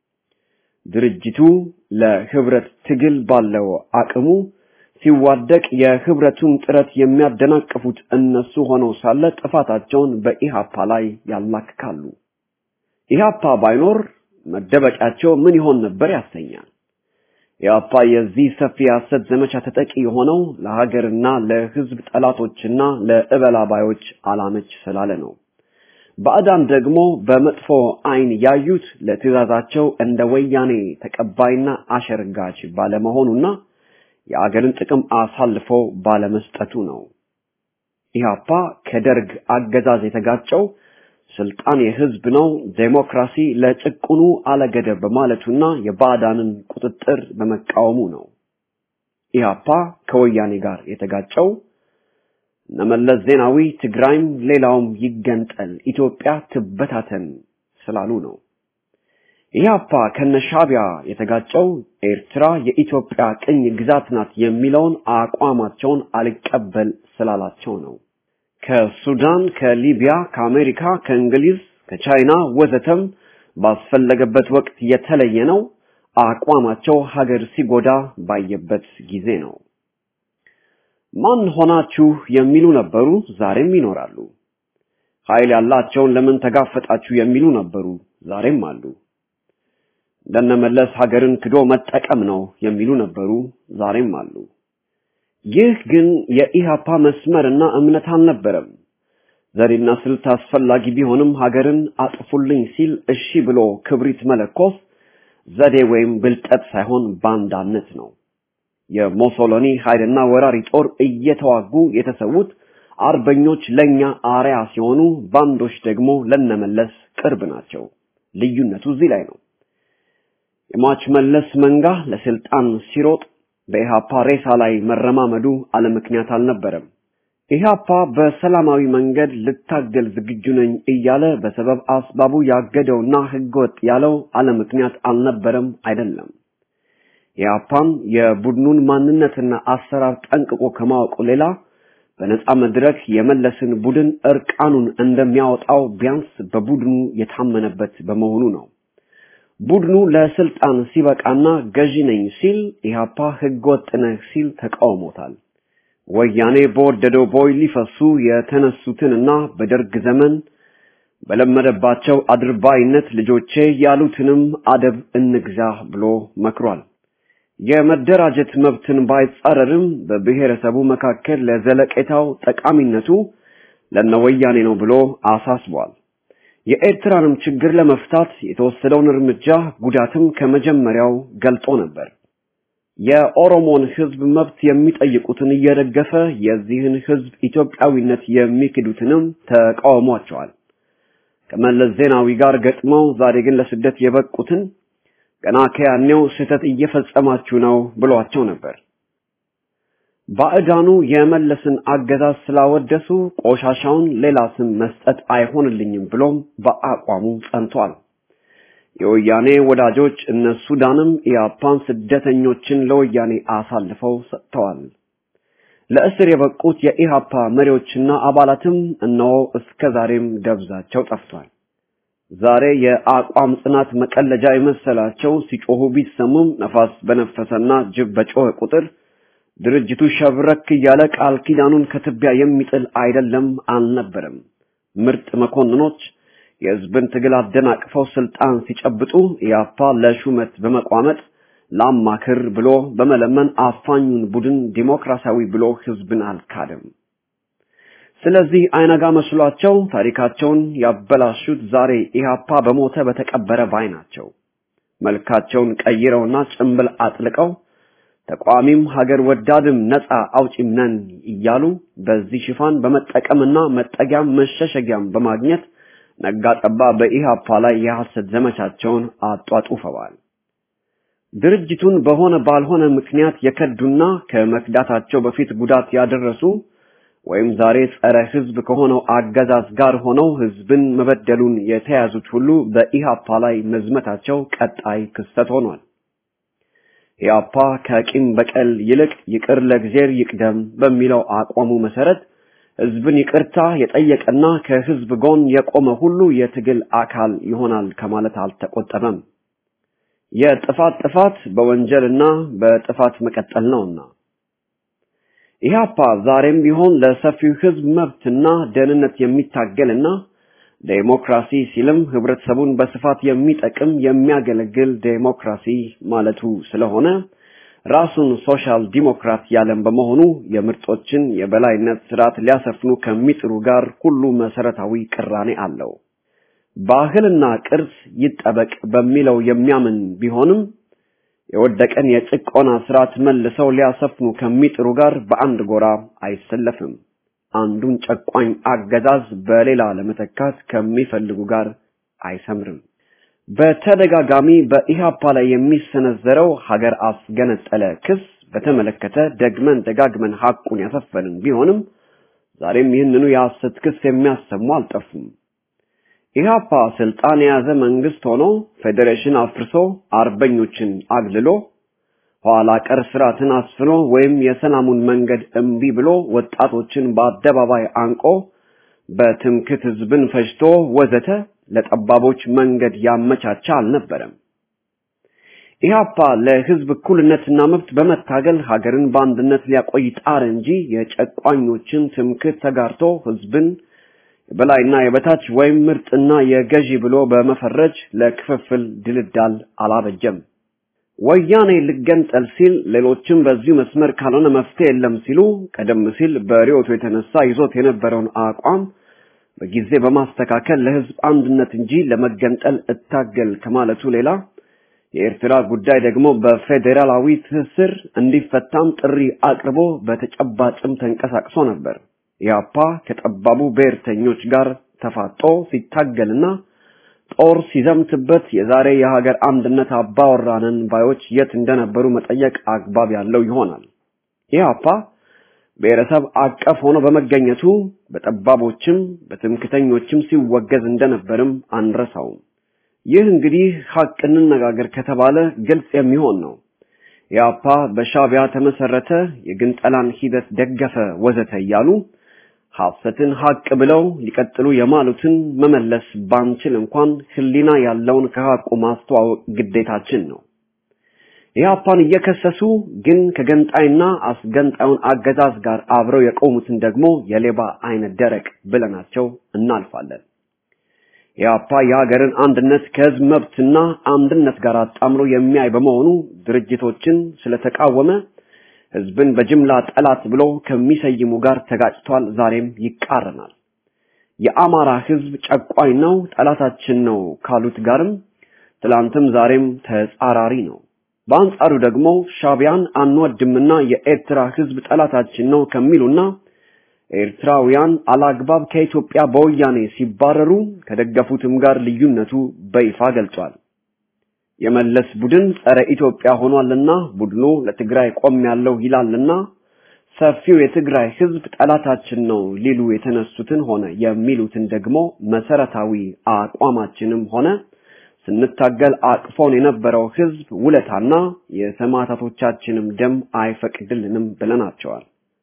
S4: ድርጅቱ ለህብረት ትግል ባለው አቅሙ ሲዋደቅ የህብረቱን ጥረት የሚያደናቅፉት እነሱ ሆነው ሳለ ጥፋታቸውን በኢህአፓ ላይ ያላክካሉ። ኢህአፓ ባይኖር መደበቂያቸው ምን ይሆን ነበር ያሰኛል። ኢህአፓ የዚህ ሰፊ ሐሰት ዘመቻ ተጠቂ የሆነው ለሀገርና ለህዝብ ጠላቶችና ለእበላባዮች አላመች ስላለ ነው። ባዕዳን ደግሞ በመጥፎ አይን ያዩት ለትዕዛዛቸው እንደ ወያኔ ተቀባይና አሸርጋች ባለመሆኑና የአገርን ጥቅም አሳልፎ ባለመስጠቱ ነው። ኢህአፓ ከደርግ አገዛዝ የተጋጨው ስልጣን የህዝብ ነው፣ ዴሞክራሲ ለጭቁኑ አለገደብ በማለቱና የባዕዳንን ቁጥጥር በመቃወሙ ነው። ኢህአፓ ከወያኔ ጋር የተጋጨው ነመለስ ዜናዊ ትግራይም ሌላውም ይገንጠል፣ ኢትዮጵያ ትበታተን ስላሉ ነው። ኢህአፓ ከነሻቢያ የተጋጨው ኤርትራ የኢትዮጵያ ቅኝ ግዛት ናት የሚለውን አቋማቸውን አልቀበል ስላላቸው ነው። ከሱዳን፣ ከሊቢያ፣ ከአሜሪካ፣ ከእንግሊዝ፣ ከቻይና ወዘተም ባስፈለገበት ወቅት የተለየ ነው። አቋማቸው ሀገር ሲጎዳ ባየበት ጊዜ ነው። ማን ሆናችሁ የሚሉ ነበሩ፣ ዛሬም ይኖራሉ። ኃይል ያላቸውን ለምን ተጋፈጣችሁ የሚሉ ነበሩ፣ ዛሬም አሉ። ለነመለስ ሀገርን ክዶ መጠቀም ነው የሚሉ ነበሩ፣ ዛሬም አሉ። ይህ ግን የኢህአፓ መስመርና እምነት አልነበረም። ዘዴና ስልት አስፈላጊ ቢሆንም ሀገርን አጥፉልኝ ሲል እሺ ብሎ ክብሪት መለኮስ ዘዴ ወይም ብልጠት ሳይሆን ባንዳነት ነው። የሞሶሎኒ ኃይልና ወራሪ ጦር እየተዋጉ የተሰዉት አርበኞች ለኛ አሪያ ሲሆኑ ባንዶች ደግሞ ለነመለስ ቅርብ ናቸው። ልዩነቱ እዚህ ላይ ነው። የማች መለስ መንጋ ለስልጣን ሲሮጥ በኢህአፓ ሬሳ ላይ መረማመዱ አለ ምክንያት አልነበረም። ኢህአፓ በሰላማዊ መንገድ ልታገል ዝግጁ ነኝ እያለ በሰበብ አስባቡ ያገደውና ህገወጥ ያለው አለ ምክንያት አልነበረም አይደለም። ኢህአፓም የቡድኑን ማንነትና አሰራር ጠንቅቆ ከማወቁ ሌላ በነጻ መድረክ የመለስን ቡድን እርቃኑን እንደሚያወጣው ቢያንስ በቡድኑ የታመነበት በመሆኑ ነው። ቡድኑ ለስልጣን ሲበቃና ገዢ ነኝ ሲል ኢህአፓ ህገወጥ ነህ ሲል ተቃውሞታል። ወያኔ በወደደው ቦይ ሊፈሱ የተነሱትንና በደርግ ዘመን በለመደባቸው አድርባይነት ልጆቼ ያሉትንም አደብ እንግዛ ብሎ መክሯል። የመደራጀት መብትን ባይጻረርም በብሔረሰቡ መካከል ለዘለቄታው ጠቃሚነቱ ለነወያኔ ነው ብሎ አሳስቧል። የኤርትራንም ችግር ለመፍታት የተወሰደውን እርምጃ ጉዳትም ከመጀመሪያው ገልጦ ነበር። የኦሮሞን ህዝብ መብት የሚጠይቁትን እየደገፈ የዚህን ህዝብ ኢትዮጵያዊነት የሚክዱትንም ተቃውሟቸዋል። ከመለስ ዜናዊ ጋር ገጥመው ዛሬ ግን ለስደት የበቁትን ገና ከያኔው ስህተት እየፈጸማችሁ ነው ብሏቸው ነበር። ባዕዳኑ የመለስን አገዛዝ ስላወደሱ ቆሻሻውን ሌላ ስም መስጠት አይሆንልኝም ብሎም በአቋሙ ጸንቷል። የወያኔ ወዳጆች እነ ሱዳንም ኢህአፓን ስደተኞችን ለወያኔ አሳልፈው ሰጥተዋል። ለእስር የበቁት የኢህአፓ መሪዎችና አባላትም እነሆ እስከዛሬም ደብዛቸው ጠፍቷል። ዛሬ የአቋም ጽናት መቀለጃ የመሰላቸው ሲጮሁ ቢሰሙም ነፋስ በነፈሰና ጅብ በጮኸ ቁጥር ድርጅቱ ሸብረክ እያለ ቃል ኪዳኑን ከትቢያ የሚጥል አይደለም አልነበረም። ምርጥ መኮንኖች የህዝብን ትግል አደናቅፈው ስልጣን ሲጨብጡ ኢህአፓ ለሹመት በመቋመጥ ላማክር ብሎ በመለመን አፋኙን ቡድን ዲሞክራሲያዊ ብሎ ህዝብን አልካደም። ስለዚህ አይነጋ መስሏቸው ታሪካቸውን ያበላሹት ዛሬ ኢህአፓ በሞተ በተቀበረ ባይ ናቸው። መልካቸውን ቀይረውና ጭምብል አጥልቀው ተቋሚም ሀገር ወዳድም ነፃ አውጪም ነን እያሉ በዚህ ሽፋን በመጠቀምና መጠጊያም መሸሸጊያም በማግኘት ነጋጠባ በኢሃፓ ላይ የሐሰት ዘመቻቸውን አጧጡፈዋል። ድርጅቱን በሆነ ባልሆነ ምክንያት የከዱና ከመክዳታቸው በፊት ጉዳት ያደረሱ ወይም ዛሬ ጸረ ህዝብ ከሆነው አገዛዝ ጋር ሆነው ህዝብን መበደሉን የተያዙት ሁሉ በኢሃፓ ላይ መዝመታቸው ቀጣይ ክስተት ሆኗል። ኢሃፓ ከቂም በቀል ይልቅ ይቅር ለእግዚአብሔር ይቅደም በሚለው አቋሙ መሰረት ህዝብን ይቅርታ የጠየቀና ከህዝብ ጎን የቆመ ሁሉ የትግል አካል ይሆናል ከማለት አልተቆጠበም። የጥፋት ጥፋት በወንጀልና በጥፋት መቀጠል ነውና ኢሃፓ ዛሬም ቢሆን ለሰፊው ህዝብ መብትና ደህንነት የሚታገልና ዴሞክራሲ ሲልም ህብረተሰቡን በስፋት የሚጠቅም የሚያገለግል ዴሞክራሲ ማለቱ ስለሆነ ራሱን ሶሻል ዲሞክራት ያለም በመሆኑ የምርጦችን የበላይነት ስርዓት ሊያሰፍኑ ከሚጥሩ ጋር ሁሉ መሰረታዊ ቅራኔ አለው። ባህልና ቅርስ ይጠበቅ በሚለው የሚያምን ቢሆንም የወደቀን የጭቆና ስርዓት መልሰው ሊያሰፍኑ ከሚጥሩ ጋር በአንድ ጎራ አይሰለፍም። አንዱን ጨቋኝ አገዛዝ በሌላ ለመተካት ከሚፈልጉ ጋር አይሰምርም። በተደጋጋሚ በኢሃፓ ላይ የሚሰነዘረው ሀገር አስገነጠለ ክስ በተመለከተ ደግመን ደጋግመን ሐቁን ያሰፈንን ቢሆንም ዛሬም ይህንኑ የሐሰት ክስ የሚያሰሙ አልጠፉም። ኢሃፓ ስልጣን የያዘ መንግስት ሆኖ ፌዴሬሽን አፍርሶ አርበኞችን አግልሎ ኋላ ቀር ስርዓትን አስፍኖ ወይም የሰላሙን መንገድ እምቢ ብሎ ወጣቶችን በአደባባይ አንቆ በትምክህት ህዝብን ፈጅቶ ወዘተ ለጠባቦች መንገድ ያመቻቻ አልነበረም። ኢሃፓ ለህዝብ እኩልነትና መብት በመታገል ሀገርን በአንድነት ሊያቆይ ጣር እንጂ የጨቋኞችን ትምክህት ተጋርቶ ህዝብን የበላይና የበታች ወይም ምርጥና የገዢ ብሎ በመፈረጅ ለክፍፍል ድልዳል አላበጀም። ወያኔ ልገንጠል ሲል ሌሎችም በዚህ መስመር ካልሆነ መፍትሄ የለም ሲሉ ቀደም ሲል በሪዮቱ የተነሳ ይዞት የነበረውን አቋም በጊዜ በማስተካከል ለህዝብ አንድነት እንጂ ለመገንጠል እታገል ከማለቱ ሌላ የኤርትራ ጉዳይ ደግሞ በፌዴራላዊ ትስስር እንዲፈታም ጥሪ አቅርቦ በተጨባጭም ተንቀሳቅሶ ነበር። ኢሃፓ ከጠባቡ ብሔርተኞች ጋር ተፋጦ ሲታገልና ጦር ሲዘምትበት የዛሬ የሀገር አንድነት አባወራንን ባዮች የት እንደነበሩ መጠየቅ አግባብ ያለው ይሆናል። ኢሃፓ ብሔረሰብ አቀፍ ሆኖ በመገኘቱ በጠባቦችም በትምክተኞችም ሲወገዝ እንደነበርም አንረሳውም። ይህ እንግዲህ ሐቅ እንነጋገር ከተባለ ግልጽ የሚሆን ነው። ኢሃፓ በሻዕቢያ ተመሰረተ፣ የግንጠላን ሂደት ደገፈ ወዘተ እያሉ ሐሰትን ሐቅ ብለው ሊቀጥሉ የማሉትን መመለስ ባንችል እንኳን ህሊና ያለውን ከሐቁ ማስተዋወቅ ግዴታችን ነው። ኢሃፓን እየከሰሱ ግን ከገንጣይና አስገንጣዩን አገዛዝ ጋር አብረው የቆሙትን ደግሞ የሌባ አይነት ደረቅ ብለናቸው እናልፋለን። ኢሃፓ የሀገርን አንድነት ከህዝብ መብትና አንድነት ጋር አጣምሮ የሚያይ በመሆኑ ድርጅቶችን ስለተቃወመ ህዝብን በጅምላ ጠላት ብሎ ከሚሰይሙ ጋር ተጋጭቷል፣ ዛሬም ይቃረናል። የአማራ ህዝብ ጨቋኝ ነው፣ ጠላታችን ነው ካሉት ጋርም ትላንትም ዛሬም ተጻራሪ ነው። በአንጻሩ ደግሞ ሻዕቢያን አንወድምና የኤርትራ ህዝብ ጠላታችን ነው ከሚሉና ኤርትራውያን አላግባብ ከኢትዮጵያ በወያኔ ሲባረሩ ከደገፉትም ጋር ልዩነቱ በይፋ ገልጿል። የመለስ ቡድን ጸረ ኢትዮጵያ ሆኗልና ቡድኑ ለትግራይ ቆም ያለው ይላልና ሰፊው የትግራይ ህዝብ ጠላታችን ነው ሊሉ የተነሱትን ሆነ የሚሉትን ደግሞ መሰረታዊ አቋማችንም ሆነ ስንታገል አቅፎን የነበረው ህዝብ ውለታና የሰማዕታቶቻችንም ደም አይፈቅድልንም ብለናቸዋል።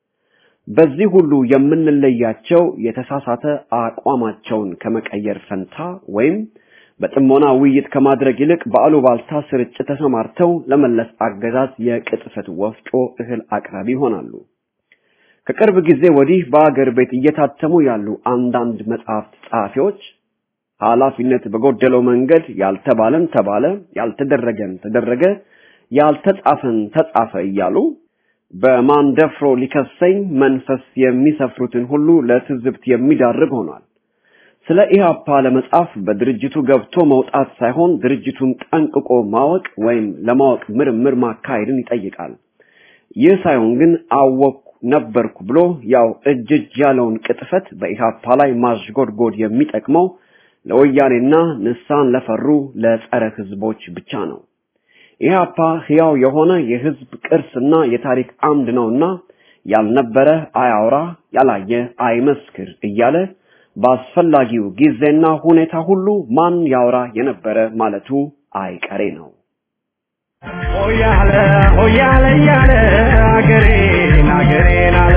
S4: በዚህ ሁሉ የምንለያቸው የተሳሳተ አቋማቸውን ከመቀየር ፈንታ ወይም በጥሞና ውይይት ከማድረግ ይልቅ በአሉባልታ ስርጭት ተሰማርተው ለመለስ አገዛዝ የቅጥፈት ወፍጮ እህል አቅራቢ ይሆናሉ። ከቅርብ ጊዜ ወዲህ በአገር ቤት እየታተሙ ያሉ አንዳንድ መጽሐፍት ጸሐፊዎች ኃላፊነት በጎደለው መንገድ ያልተባለን ተባለ፣ ያልተደረገን ተደረገ፣ ያልተጻፈን ተጻፈ እያሉ በማንደፍሮ ሊከሰኝ መንፈስ የሚሰፍሩትን ሁሉ ለትዝብት የሚዳርግ ሆኗል። ስለ ኢሃፓ ለመጻፍ በድርጅቱ ገብቶ መውጣት ሳይሆን ድርጅቱን ጠንቅቆ ማወቅ ወይም ለማወቅ ምርምር ማካሄድን ይጠይቃል። ይህ ሳይሆን ግን አወኩ ነበርኩ ብሎ ያው እጅጅ ያለውን ቅጥፈት በኢሃፓ ላይ ማሽጎድጎድ የሚጠቅመው ለወያኔና ንሳን ለፈሩ ለጸረ ህዝቦች ብቻ ነው። ኢሃፓ ሕያው የሆነ የህዝብ ቅርስና የታሪክ አምድ ነውና ያልነበረ አያውራ ያላየ አይመስክር እያለ በአስፈላጊው ጊዜና ሁኔታ ሁሉ ማን ያውራ የነበረ ማለቱ አይቀሬ ነው።
S3: ሆያለ ሆያለ ያለ አገሬን አገሬን አለ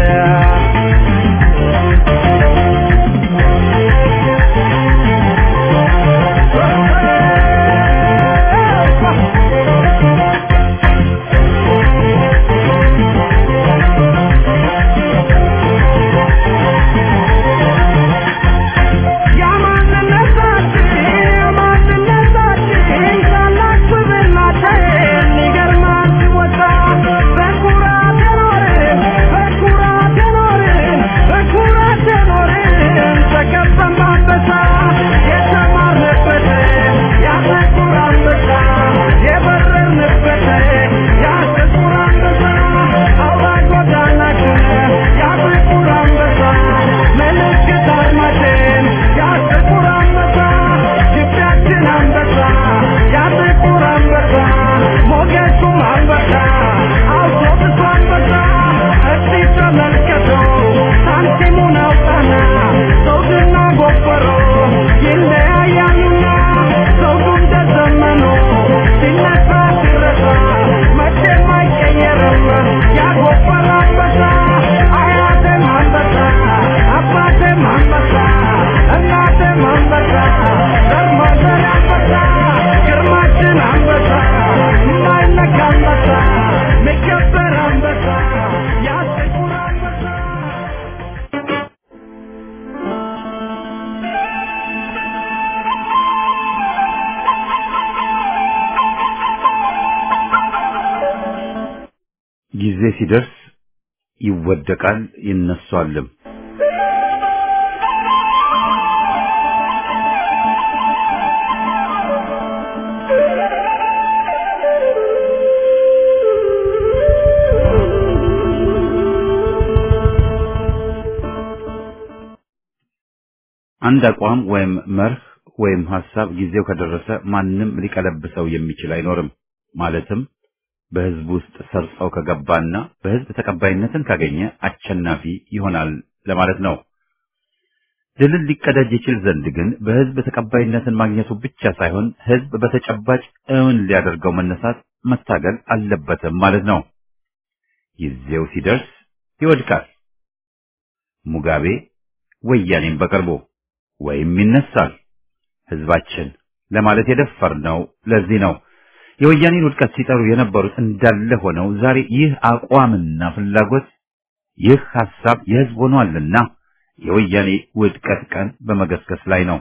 S1: ጊዜ ሲደርስ ይወደቃል ይነሳልም። አንድ አቋም ወይም መርህ ወይም ሐሳብ ጊዜው ከደረሰ ማንም ሊቀለብሰው የሚችል አይኖርም። ማለትም በህዝብ ውስጥ ሰርጸው ከገባና በህዝብ ተቀባይነትን ካገኘ አሸናፊ ይሆናል ለማለት ነው። ድልን ሊቀዳጅ ይችል ዘንድ ግን በህዝብ ተቀባይነትን ማግኘቱ ብቻ ሳይሆን ህዝብ በተጨባጭ እውን ሊያደርገው መነሳት መታገል አለበትም ማለት ነው። ጊዜው ሲደርስ ይወድቃል። ሙጋቤ ወያኔን በቅርቡ ወይም ይነሳል ህዝባችን ለማለት የደፈርነው ለዚህ ነው። የወያኔን ውድቀት ሲጠሩ የነበሩት እንዳለ ሆነው ዛሬ ይህ አቋምና ፍላጎት ይህ ሐሳብ የህዝብ ሆኗልና የወያኔ ውድቀት ቀን በመገስገስ ላይ ነው።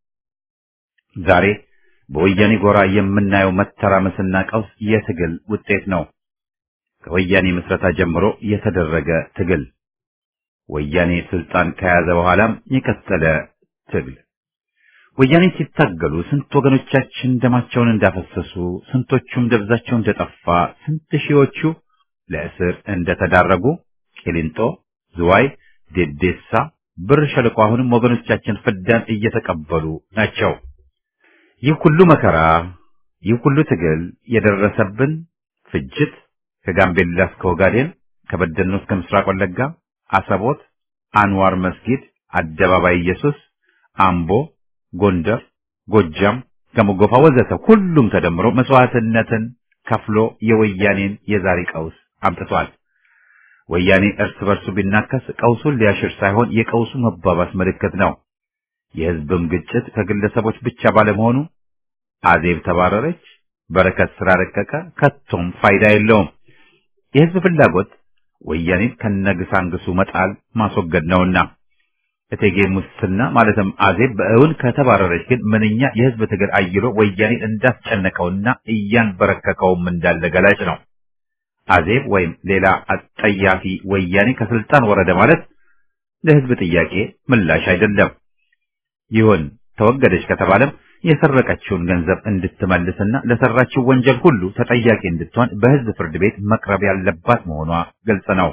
S1: ዛሬ በወያኔ ጎራ የምናየው መተራመስና ቀውስ የትግል ውጤት ነው። ከወያኔ ምስረታ ጀምሮ የተደረገ ትግል፣ ወያኔ ስልጣን ከያዘ በኋላም የቀጠለ ትግል። ወያኔ ሲታገሉ ስንት ወገኖቻችን ደማቸውን እንዳፈሰሱ፣ ስንቶቹም ደብዛቸው እንደጠፋ፣ ስንት ሺዎቹ ለእስር እንደተዳረጉ፣ ቂሊንጦ፣ ዝዋይ፣ ዴዴሳ፣ ብር ሸለቆ አሁንም ወገኖቻችን ፍዳን እየተቀበሉ ናቸው። ይህ ሁሉ መከራ፣ ይህ ሁሉ ትግል የደረሰብን ፍጅት ከጋምቤላ እስከ ኦጋዴን፣ ከበደኖ እስከ ምስራቅ ወለጋ፣ አሰቦት፣ አንዋር መስጊድ፣ አደባባይ ኢየሱስ፣ አምቦ፣ ጎንደር፣ ጎጃም፣ ገሞጎፋ ወዘተ ሁሉም ተደምሮ መስዋዕትነትን ከፍሎ የወያኔን የዛሬ ቀውስ አምጥቷል። ወያኔ እርስ በርሱ ቢናከስ ቀውሱን ሊያሽር ሳይሆን የቀውሱ መባባስ ምልክት ነው። የህዝብም ግጭት ከግለሰቦች ብቻ ባለመሆኑ አዜብ ተባረረች፣ በረከት ስራ ረቀቀ ከቶም ፋይዳ የለውም። የህዝብ ፍላጎት ወያኔን ከነግሳንግሱ መጣል ማስወገድ ነውና እቴጌ ሙስና ማለትም አዜብ በእውን ከተባረረች ግን ምንኛ የህዝብ ትግል አይሎ ወያኔ እንዳስጨነቀውና እያንበረከከውም እንዳለ ገላጭ ነው። አዜብ ወይም ሌላ አጠያፊ ወያኔ ከስልጣን ወረደ ማለት ለህዝብ ጥያቄ ምላሽ አይደለም። ይሁን ተወገደች ከተባለም የሰረቀችውን ገንዘብ እንድትመልስና ለሰራችው ወንጀል ሁሉ ተጠያቂ እንድትሆን በሕዝብ ፍርድ ቤት መቅረብ ያለባት መሆኗ ግልጽ ነው።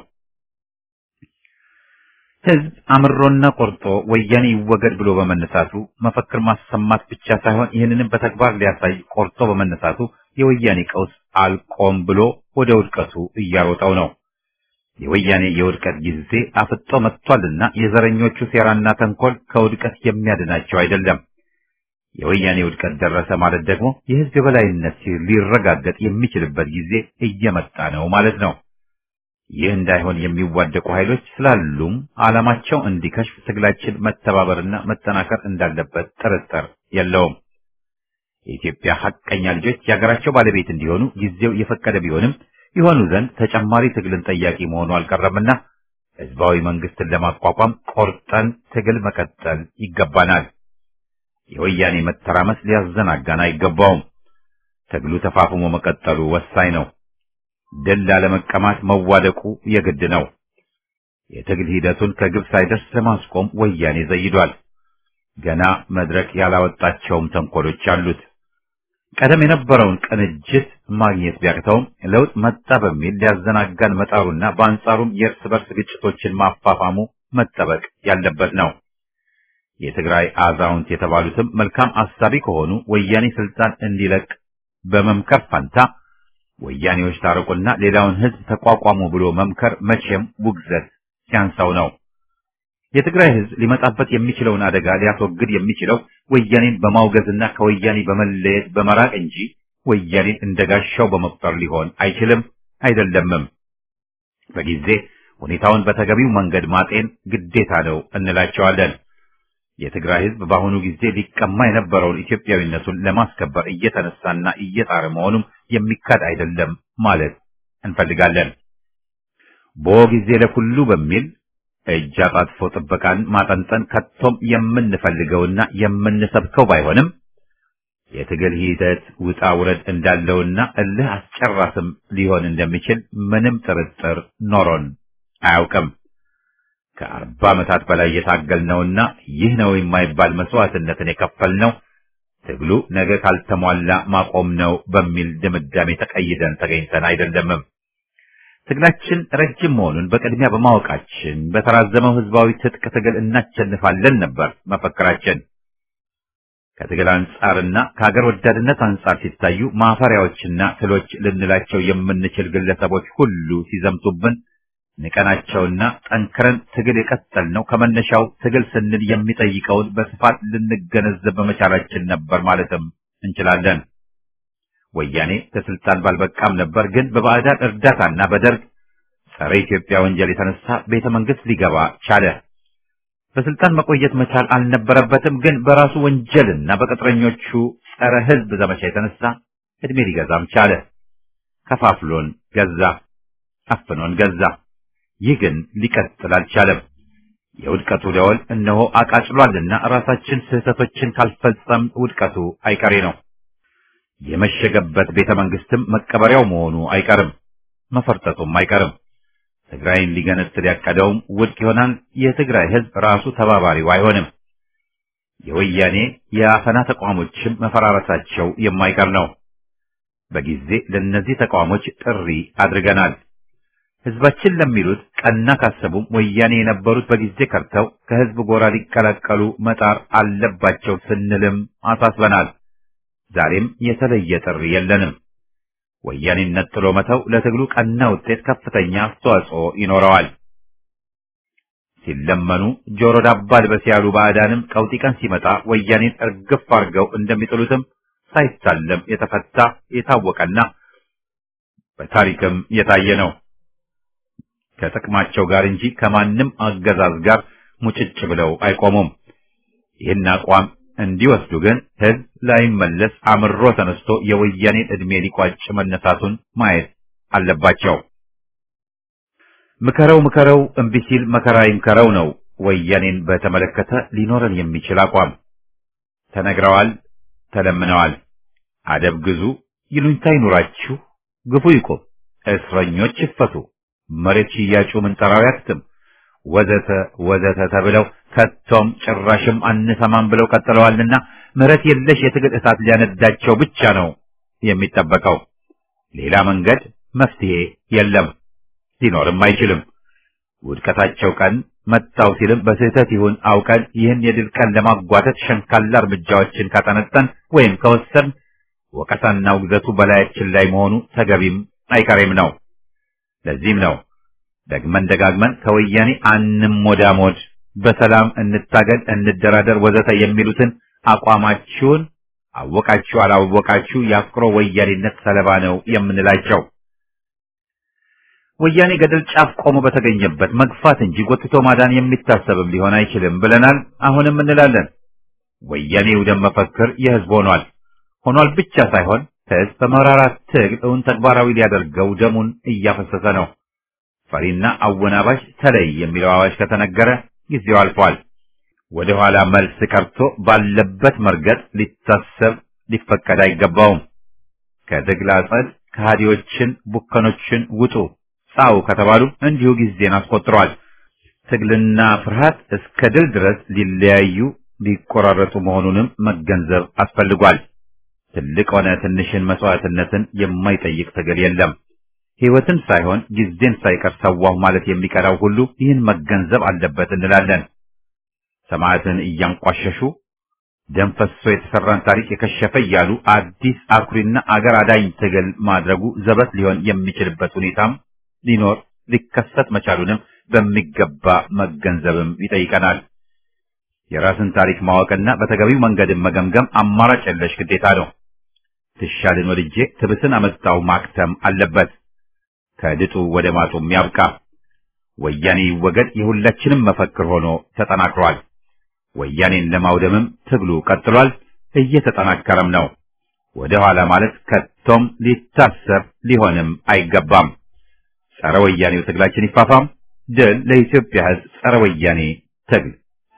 S1: ሕዝብ አምሮና ቆርጦ ወያኔ ይወገድ ብሎ በመነሳቱ መፈክር ማሰማት ብቻ ሳይሆን ይህንንም በተግባር ሊያሳይ ቆርጦ በመነሳቱ የወያኔ ቀውስ አልቆም ብሎ ወደ ውድቀቱ እያሮጠው ነው። የወያኔ የውድቀት ጊዜ አፍጦ መጥቷልና የዘረኞቹ ሴራና ተንኮል ከውድቀት የሚያድናቸው አይደለም። የወያኔ ውድቀት ደረሰ ማለት ደግሞ የሕዝብ የበላይነት ሊረጋገጥ የሚችልበት ጊዜ እየመጣ ነው ማለት ነው። ይህ እንዳይሆን የሚዋደቁ ኃይሎች ስላሉም ዓላማቸው እንዲከሽፍ ትግላችን መተባበርና መጠናከር እንዳለበት ጥርጥር የለውም። የኢትዮጵያ ሐቀኛ ልጆች የሀገራቸው ባለቤት እንዲሆኑ ጊዜው የፈቀደ ቢሆንም ይሆኑ ዘንድ ተጨማሪ ትግልን ጠያቂ መሆኑ አልቀረምና ሕዝባዊ መንግስትን ለማቋቋም ቆርጠን ትግል መቀጠል ይገባናል። የወያኔ መተራመስ ሊያዘናጋን አይገባውም። ትግሉ ተፋፍሞ መቀጠሉ ወሳኝ ነው። ድል ላለመቀማት መዋደቁ የግድ ነው። የትግል ሂደቱን ከግብ ሳይደርስ ለማስቆም ወያኔ ዘይዷል። ገና መድረክ ያላወጣቸውም ተንኮሎች አሉት። ቀደም የነበረውን ቅንጅት ማግኘት ቢያቅተውም ለውጥ መጣ በሚል ሊያዘናጋን መጣሩና በአንጻሩም የእርስ በርስ ግጭቶችን ማፋፋሙ መጠበቅ ያለበት ነው። የትግራይ አዛውንት የተባሉትም መልካም አሳቢ ከሆኑ ወያኔ ስልጣን እንዲለቅ በመምከር ፋንታ ወያኔዎች ታረቁና ሌላውን ሕዝብ ተቋቋሙ ብሎ መምከር መቼም ውግዘት ሲያንሳው ነው። የትግራይ ሕዝብ ሊመጣበት የሚችለውን አደጋ ሊያስወግድ የሚችለው ወያኔን በማውገዝና ከወያኔ በመለየት በመራቅ እንጂ ወያኔን እንደጋሻው በመቁጠር ሊሆን አይችልም አይደለምም። በጊዜ ሁኔታውን በተገቢው መንገድ ማጤን ግዴታ ነው እንላቸዋለን። የትግራይ ሕዝብ በአሁኑ ጊዜ ሊቀማ የነበረውን ኢትዮጵያዊነቱን ለማስከበር እየተነሳና እየጣረ መሆኑም የሚካድ አይደለም ማለት እንፈልጋለን። በጊዜ ለሁሉ በሚል እጅ አጣጥፎ ጥበቃን ማጠንጠን ከቶም የምንፈልገውና የምንሰብከው ባይሆንም የትግል ሂደት ውጣ ውረድ እንዳለውና እልህ አስጨራስም ሊሆን እንደሚችል ምንም ጥርጥር ኖሮን አያውቅም። ከአርባ ዓመታት በላይ የታገልነውና ይህ ነው የማይባል መስዋዕትነትን የከፈልነው ትግሉ ነገ ካልተሟላ ማቆም ነው በሚል ድምዳሜ ተቀይደን ተገኝተን አይደለምም። ትግላችን ረጅም መሆኑን በቅድሚያ በማወቃችን በተራዘመው ህዝባዊ ትጥቅ ትግል እናሸንፋለን ነበር መፈክራችን። ከትግል አንጻርና ከሀገር ወዳድነት አንጻር ሲታዩ ማፈሪያዎችና ትሎች ልንላቸው የምንችል ግለሰቦች ሁሉ ሲዘምቱብን ንቀናቸውና ጠንክረን ትግል የቀጠልነው ከመነሻው ትግል ስንል የሚጠይቀውን በስፋት ልንገነዘብ በመቻላችን ነበር ማለትም እንችላለን። ወያኔ ከስልጣን ባልበቃም ነበር፣ ግን በባዕዳን እርዳታና በደርግ ጸረ ኢትዮጵያ ወንጀል የተነሳ ቤተ መንግስት ሊገባ ቻለ። በስልጣን መቆየት መቻል አልነበረበትም፣ ግን በራሱ ወንጀልና በቅጥረኞቹ ጸረ ህዝብ ዘመቻ የተነሳ እድሜ ሊገዛም ቻለ። ከፋፍሎን ገዛ፣ አፍኖን ገዛ። ይህ ግን ሊቀጥል አልቻለም። የውድቀቱ ደወል እነሆ አቃጭሏልና ራሳችን ስህተቶችን ካልፈጸም ውድቀቱ አይቀሬ ነው። የመሸገበት ቤተ መንግስትም መቀበሪያው መሆኑ አይቀርም፣ መፈርጠጡም አይቀርም። ትግራይን ሊገነጥል ያቀደውም ውድቅ ይሆናል። የትግራይ ህዝብ ራሱ ተባባሪው አይሆንም። የወያኔ የአፈና ተቋሞችም መፈራረሳቸው የማይቀር ነው። በጊዜ ለነዚህ ተቋሞች ጥሪ አድርገናል። ህዝባችን ለሚሉት ቀና ካሰቡም ወያኔ የነበሩት በጊዜ ከርተው ከህዝብ ጎራ ሊቀላቀሉ መጣር አለባቸው ስንልም አሳስበናል። ዛሬም የተለየ ጥሪ የለንም። ወያኔን ነጥሎ መተው ለትግሉ ቀና ውጤት ከፍተኛ አስተዋጽኦ ይኖረዋል። ሲለመኑ ጆሮ ዳባ ልበስ ያሉ ባዕዳንም ቀውጢ ቀን ሲመጣ ወያኔን እርግፍ አድርገው እንደሚጥሉትም ሳይታለም የተፈታ የታወቀና በታሪክም የታየ ነው። ከጥቅማቸው ጋር እንጂ ከማንም አገዛዝ ጋር ሙጭጭ ብለው አይቆሙም። ይህን አቋም እንዲወስዱ ግን ህዝብ ላይመለስ አምሮ ተነስቶ የወያኔን ዕድሜ ሊቋጭ መነሳቱን ማየት አለባቸው። ምከረው ምከረው እምቢ ሲል መከራ ይምከረው ነው ወያኔን በተመለከተ ሊኖረን የሚችል አቋም። ተነግረዋል፣ ተለምነዋል። አደብ ግዙ፣ ይሉኝታ ይኑራችሁ፣ ግፉ ይቁም፣ እስረኞች ይፈቱ፣ መሬት ሽያጩ ምንጠራው ያክትም፣ ወዘተ ወዘተ ተብለው ከቶም ጭራሽም አንሰማም ብለው ቀጥለዋልና ምሕረት የለሽ የትግል እሳት ሊያነዳቸው ብቻ ነው የሚጠበቀው። ሌላ መንገድ መፍትሄ የለም፣ ሊኖርም አይችልም። ውድቀታቸው ቀን መጣው ሲልም በስህተት ይሁን አውቀን ይህን የድል ቀን ለማጓተት ሸንካላ እርምጃዎችን ካጠነጠን ወይም ከወሰን ወቀሳና ውግዘቱ በላያችን ላይ መሆኑ ተገቢም አይቀሬም ነው። ለዚህም ነው ደግመን ደጋግመን ከወያኔ አንሞዳሞድ፣ በሰላም እንታገል፣ እንደራደር ወዘተ የሚሉትን አቋማችሁን አወቃችሁ አላወቃችሁ ያፍቅሮ ወያኔነት ሰለባ ነው የምንላቸው። ወያኔ ገደል ጫፍ ቆሞ በተገኘበት መግፋት እንጂ ጎትቶ ማዳን የሚታሰብም ሊሆን አይችልም ብለናል። አሁንም እንላለን። ወያኔ ውደም መፈክር የህዝብ ሆኗል። ሆኗል ብቻ ሳይሆን ህዝብ በመራራ ትግል እውን ተግባራዊ ሊያደርገው ደሙን እያፈሰሰ ነው። ፈሪና አወናባሽ ተለይ የሚለው አዋጅ ከተነገረ ጊዜው አልፏል። ወደ ኋላ መልስ ቀርቶ ባለበት መርገጥ ሊታሰብ ሊፈቀድ አይገባውም። ከትግል አጸድ ከሃዲዎችን ቡከኖችን ውጡ ጻው ከተባሉ እንዲሁ ጊዜን አስቆጥሯል። ትግልና ፍርሃት እስከ ድል ድረስ ሊለያዩ ሊቆራረጡ መሆኑንም መገንዘብ አስፈልጓል። ትልቅ ሆነ ትንሽን መስዋዕትነትን የማይጠይቅ ትግል የለም። ህይወትን ሳይሆን ጊዜን ሳይቀር ሰዋሁ ማለት የሚቀራው ሁሉ ይህን መገንዘብ አለበት እንላለን። ሰማዕትን እያንቋሸሹ ደም ፈሶ የተሰራን ታሪክ የከሸፈ እያሉ አዲስ አኩሪና አገር አዳኝ ትግል ማድረጉ ዘበት ሊሆን የሚችልበት ሁኔታም ሊኖር ሊከሰት መቻሉንም በሚገባ መገንዘብም ይጠይቀናል። የራስን ታሪክ ማወቅና በተገቢው መንገድን መገምገም አማራጭ የለሽ ግዴታ ነው። ትሻልን ወልጄ ትብስን አመጣው ማክተም አለበት። ከድጡ ወደ ማጡም ያብቃ። ወያኔ ይወገድ የሁላችንም መፈክር ሆኖ ተጠናክሯል። ወያኔን ለማውደምም ትግሉ ቀጥሏል፣ እየተጠናከረም ነው። ወደ ኋላ ማለት ከቶም ሊታሰብ ሊሆንም አይገባም። ጸረ ወያኔው ትግላችን ይፋፋም። ድል ለኢትዮጵያ ሕዝብ ጸረ ወያኔ ትግል።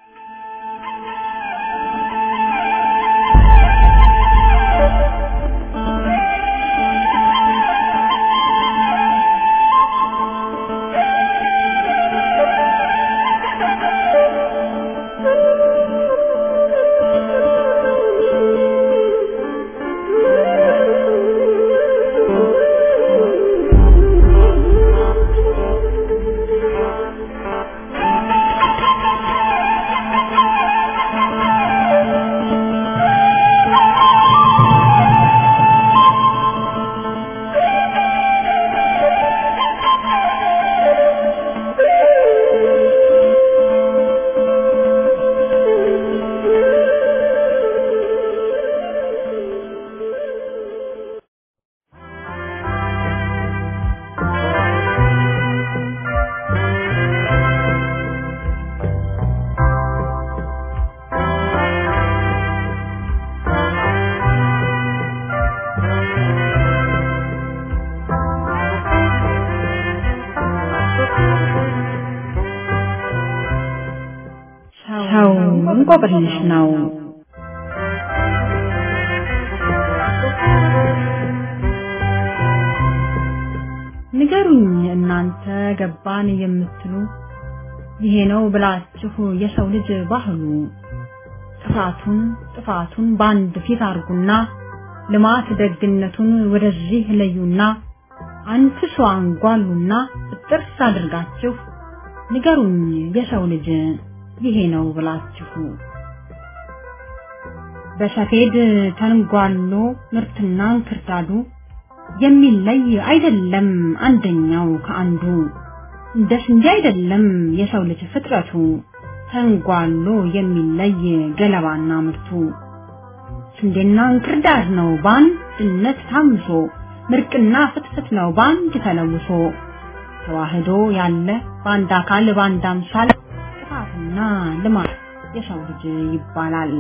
S5: እንቆቅልሽ ነው። ንገሩኝ እናንተ ገባን የምትሉ ይሄ ነው ብላችሁ የሰው ልጅ ባህሉ ጥፋቱን ጥፋቱን ባንድ ፊት አርጉና ልማት ደግነቱን ወደዚህ ለዩና አንፍሱ አንጓሉና ጥርስ አድርጋችሁ ንገሩኝ የሰው ልጅ ይሄ ነው ብላችሁ። በሰፌድ ተንጓሎ ምርትና እንክርዳዱ የሚለይ አይደለም አንደኛው ከአንዱ። እንደ ስንዴ አይደለም የሰው ልጅ ፍጥረቱ ተንጓሎ የሚለይ ገለባና ምርቱ። ስንዴና እንክርዳድ ነው በአንድነት ታምሶ ምርቅና ፍትፍት ነው ባንድ ተለውሶ። ተዋህዶ ያለ ባንድ አካል ባንድ አምሳል ጥፋትና ልማት የሰው ልጅ ይባላል።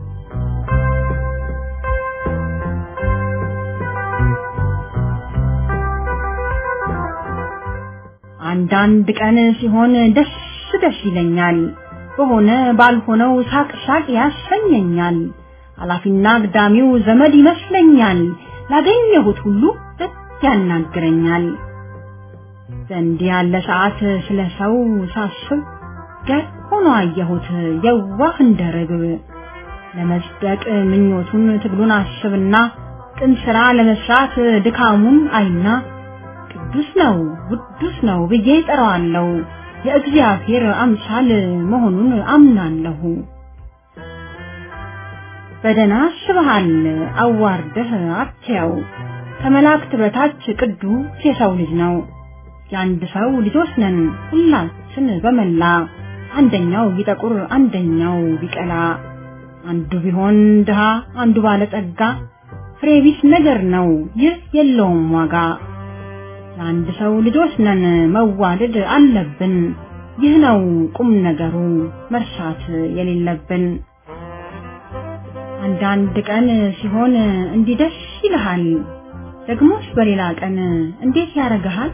S5: አንዳንድ ቀን ሲሆን ደስ ደስ ይለኛል፣ በሆነ ባልሆነው ሳቅ ሳቅ ያሰኘኛል። አላፊና አግዳሚው ዘመድ ይመስለኛል፣ ላገኘሁት ሁሉ ደስ ያናግረኛል። ዘንድ ያለ ሰዓት ስለሰው ሳስብ ገር ሆኖ አየሁት የዋህ እንደርግብ ለመስደቅ ምኞቱን ትግሉን አስብና ቅን ስራ ለመስራት ድካሙን አይና ቅዱስ ነው ቅዱስ ነው ብዬ ጠራዋለሁ የእግዚአብሔር አምሳል መሆኑን አምናለሁ በደና አስበሃል አዋርደህ አትያው ከመላእክት በታች ቅዱስ የሰው ልጅ ነው የአንድ ሰው ልጆች ነን ሁላችን በመላ አንደኛው ቢጠቁር አንደኛው ቢቀላ አንዱ ቢሆን ድሃ አንዱ ባለጸጋ ፍሬ ቢስ ነገር ነው ይህ የለውም ዋጋ የአንድ ሰው ልጆች ነን መዋደድ አለብን ይህ ነው ቁም ነገሩ መርሳት የሌለብን አንዳንድ ቀን ሲሆን እንዲደስ ይልሃል ደግሞስ በሌላ ቀን እንዴት ያረጋሃል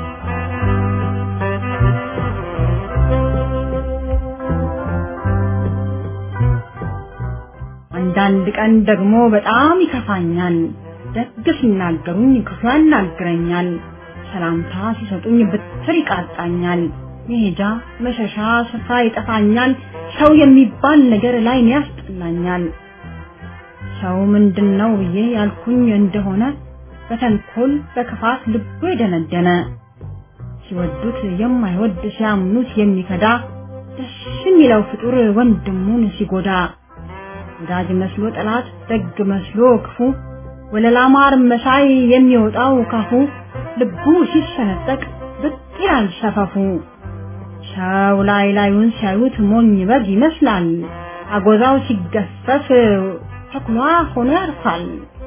S5: አንዳንድ ቀን ደግሞ በጣም ይከፋኛል ደግ ሲናገሩኝ ክፉ ያናግረኛል ሰላምታ ሲሰጡኝ ብትር ይቃጣኛል መሄጃ መሸሻ ስፍራ ይጠፋኛል ሰው የሚባል ነገር ላይ ያስጠላኛል ሰው ምንድነው ብዬ ያልኩኝ እንደሆነ በተንኮል በክፋት ልቡ የደነደነ ሲወዱት የማይወድ ሲያምኑት የሚከዳ ደስ የሚለው ፍጡር ወንድሙን ሲጎዳ ወዳጅ መስሎ ጠላት ደግ መስሎ ክፉ ወለላ ማር መሳይ የሚወጣው ካፉ ልቡ ሲሰነጠቅ ብቅ ይላል ሰፈፉ ሰው ላይ ላዩን ሲያዩት ሞኝ በግ ይመስላል አጎዛው ሲገፈፍ ተኩላ ሆኖ ያርፋል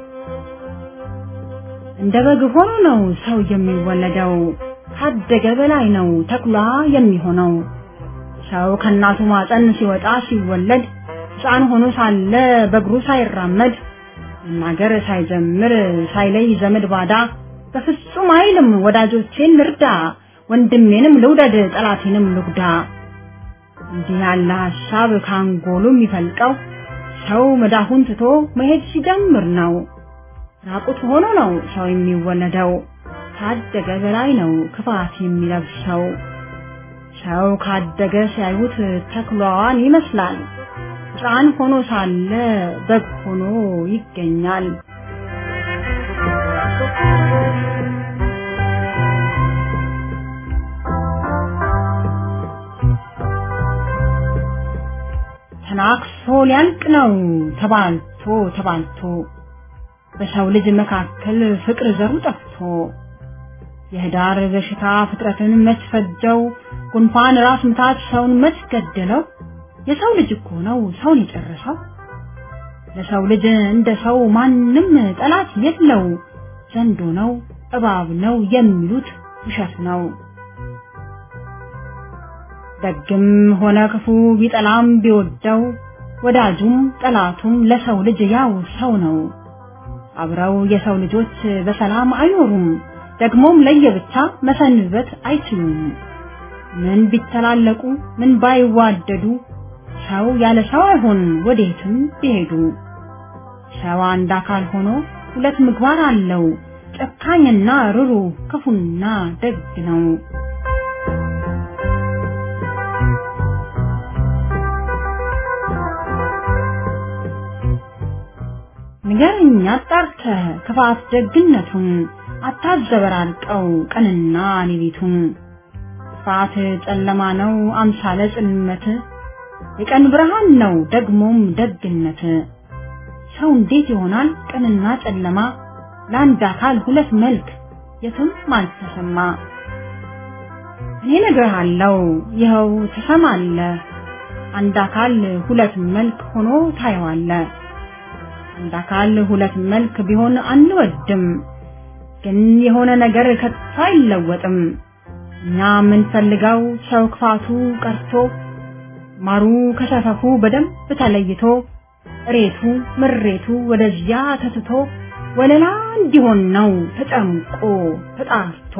S5: እንደ በግ ሆኖ ነው ሰው የሚወለደው ካደገ በላይ ነው ተኩላ የሚሆነው ሰው ከናቱ ማፀን ሲወጣ ሲወለድ ሕፃን ሆኖ ሳለ በእግሩ ሳይራመድ መናገር ሳይጀምር ሳይለይ ዘመድ ባዳ በፍጹም አይልም ወዳጆቼን ልርዳ ወንድሜንም ልውደድ ጠላቴንም ልጉዳ እንዲህ ያለ ሐሳብ ካንጎሉ የሚፈልቀው ሰው መዳፉን ትቶ መሄድ ሲጀምር ነው ራቁት ሆኖ ነው ሰው የሚወለደው ካደገ በላይ ነው ክፋት የሚለብሰው ሰው ካደገ ሲያዩት ተኩላዋን ይመስላል ሕፃን ሆኖ ሳለ በግ ሆኖ ይገኛል ተናክሶ ሊያልቅ ነው ተባልቶ ተባልቶ በሰው ልጅ መካከል ፍቅር ዘሩ ጠፍቶ የህዳር በሽታ ፍጥረትን መስፈጀው ጉንፋን ራስ ምታት ሰውን መስገደለው የሰው ልጅ እኮ ነው ሰውን የጨረሰው ለሰው ልጅ እንደ ሰው ማንንም ጠላት የለው ዘንዶ ነው እባብ ነው የሚሉት ውሸት ነው ደግም ሆነ ክፉ ቢጠላም ቢወደው ወዳጁም ጠላቱም ለሰው ልጅ ያው ሰው ነው አብረው የሰው ልጆች በሰላም አይኖሩም ደግሞም ለየብቻ መሰንበት አይችሉም ምን ቢተላለቁ ምን ባይዋደዱ ሰው ያለ ሰው አይሆን ወዴትም ቢሄዱ ሰው አንድ አካል ሆኖ ሁለት ምግባር አለው ጨካኝና ሩሩ ክፉና ደግ ነው ንገረኝ አጣርተህ ክፋት ደግነቱን አታዘበራርቀው ቀንና ሌሊቱን ክፋት ጨለማ ነው አምሳለ ጽልመት የቀን ብርሃን ነው ደግሞም ደግነት ሰው እንዴት ይሆናል ቀንና ጨለማ ለአንድ አካል ሁለት መልክ የትም ማልተሰማ እኔ ነግሬሃለሁ ይኸው ትሰማለህ አንድ አካል ሁለት መልክ ሆኖ ታየዋለህ አንድ አካል ሁለት መልክ ቢሆን አንወድም ግን የሆነ ነገር ከቶ አይለወጥም እኛ ምን ፈልገው ሰው ክፋቱ ቀርቶ ማሩ ከሰፈፉ በደንብ ተለይቶ ሬቱ ምሬቱ ወደዚያ ተትቶ ወለላ እንዲሆን ነው ተጨምቆ ተጣርቶ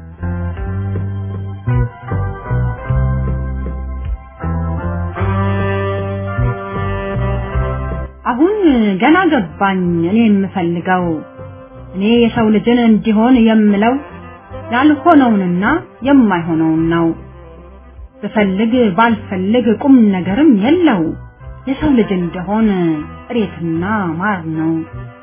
S5: አሁን ገና ገባኝ እኔ የምፈልገው እኔ የሰው ልጅን እንዲሆን የምለው ያልሆነውንና የማይሆነውን ነው በፈልግ ባልፈልግ ቁም ነገርም የለው የሰው ልጅ እንደሆነ እሬትና ማር ነው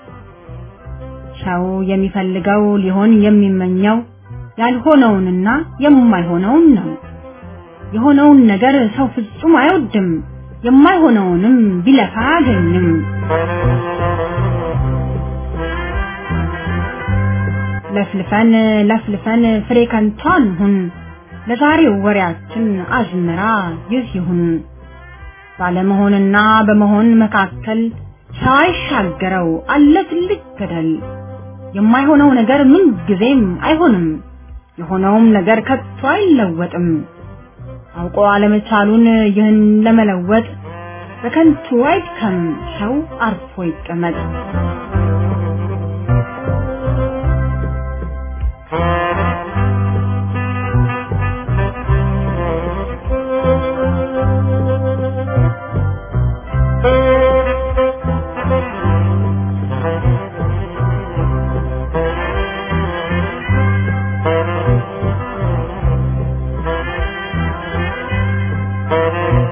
S5: ሰው የሚፈልገው ሊሆን የሚመኘው ያልሆነውንና የማይሆነውን ነው የሆነውን ነገር ሰው ፍጹም አይወድም የማይሆነውንም ቢለፋ አያገኝም ለፍልፈን ለፍልፈን ፍሬ ከንቷን ሁን ለዛሬው ወሬያችን አዝመራ ይህ ይሁን ባለመሆንና በመሆን መካከል ሳይሻገረው አለ ትልቅ ገደል የማይሆነው ነገር ምን ጊዜም አይሆንም የሆነውም ነገር ከቶ አይለወጥም አውቆ አለመቻሉን ይህን ለመለወጥ በከንቱ አይድከም ሰው አርፎ ይቀመጥ
S3: Thank you.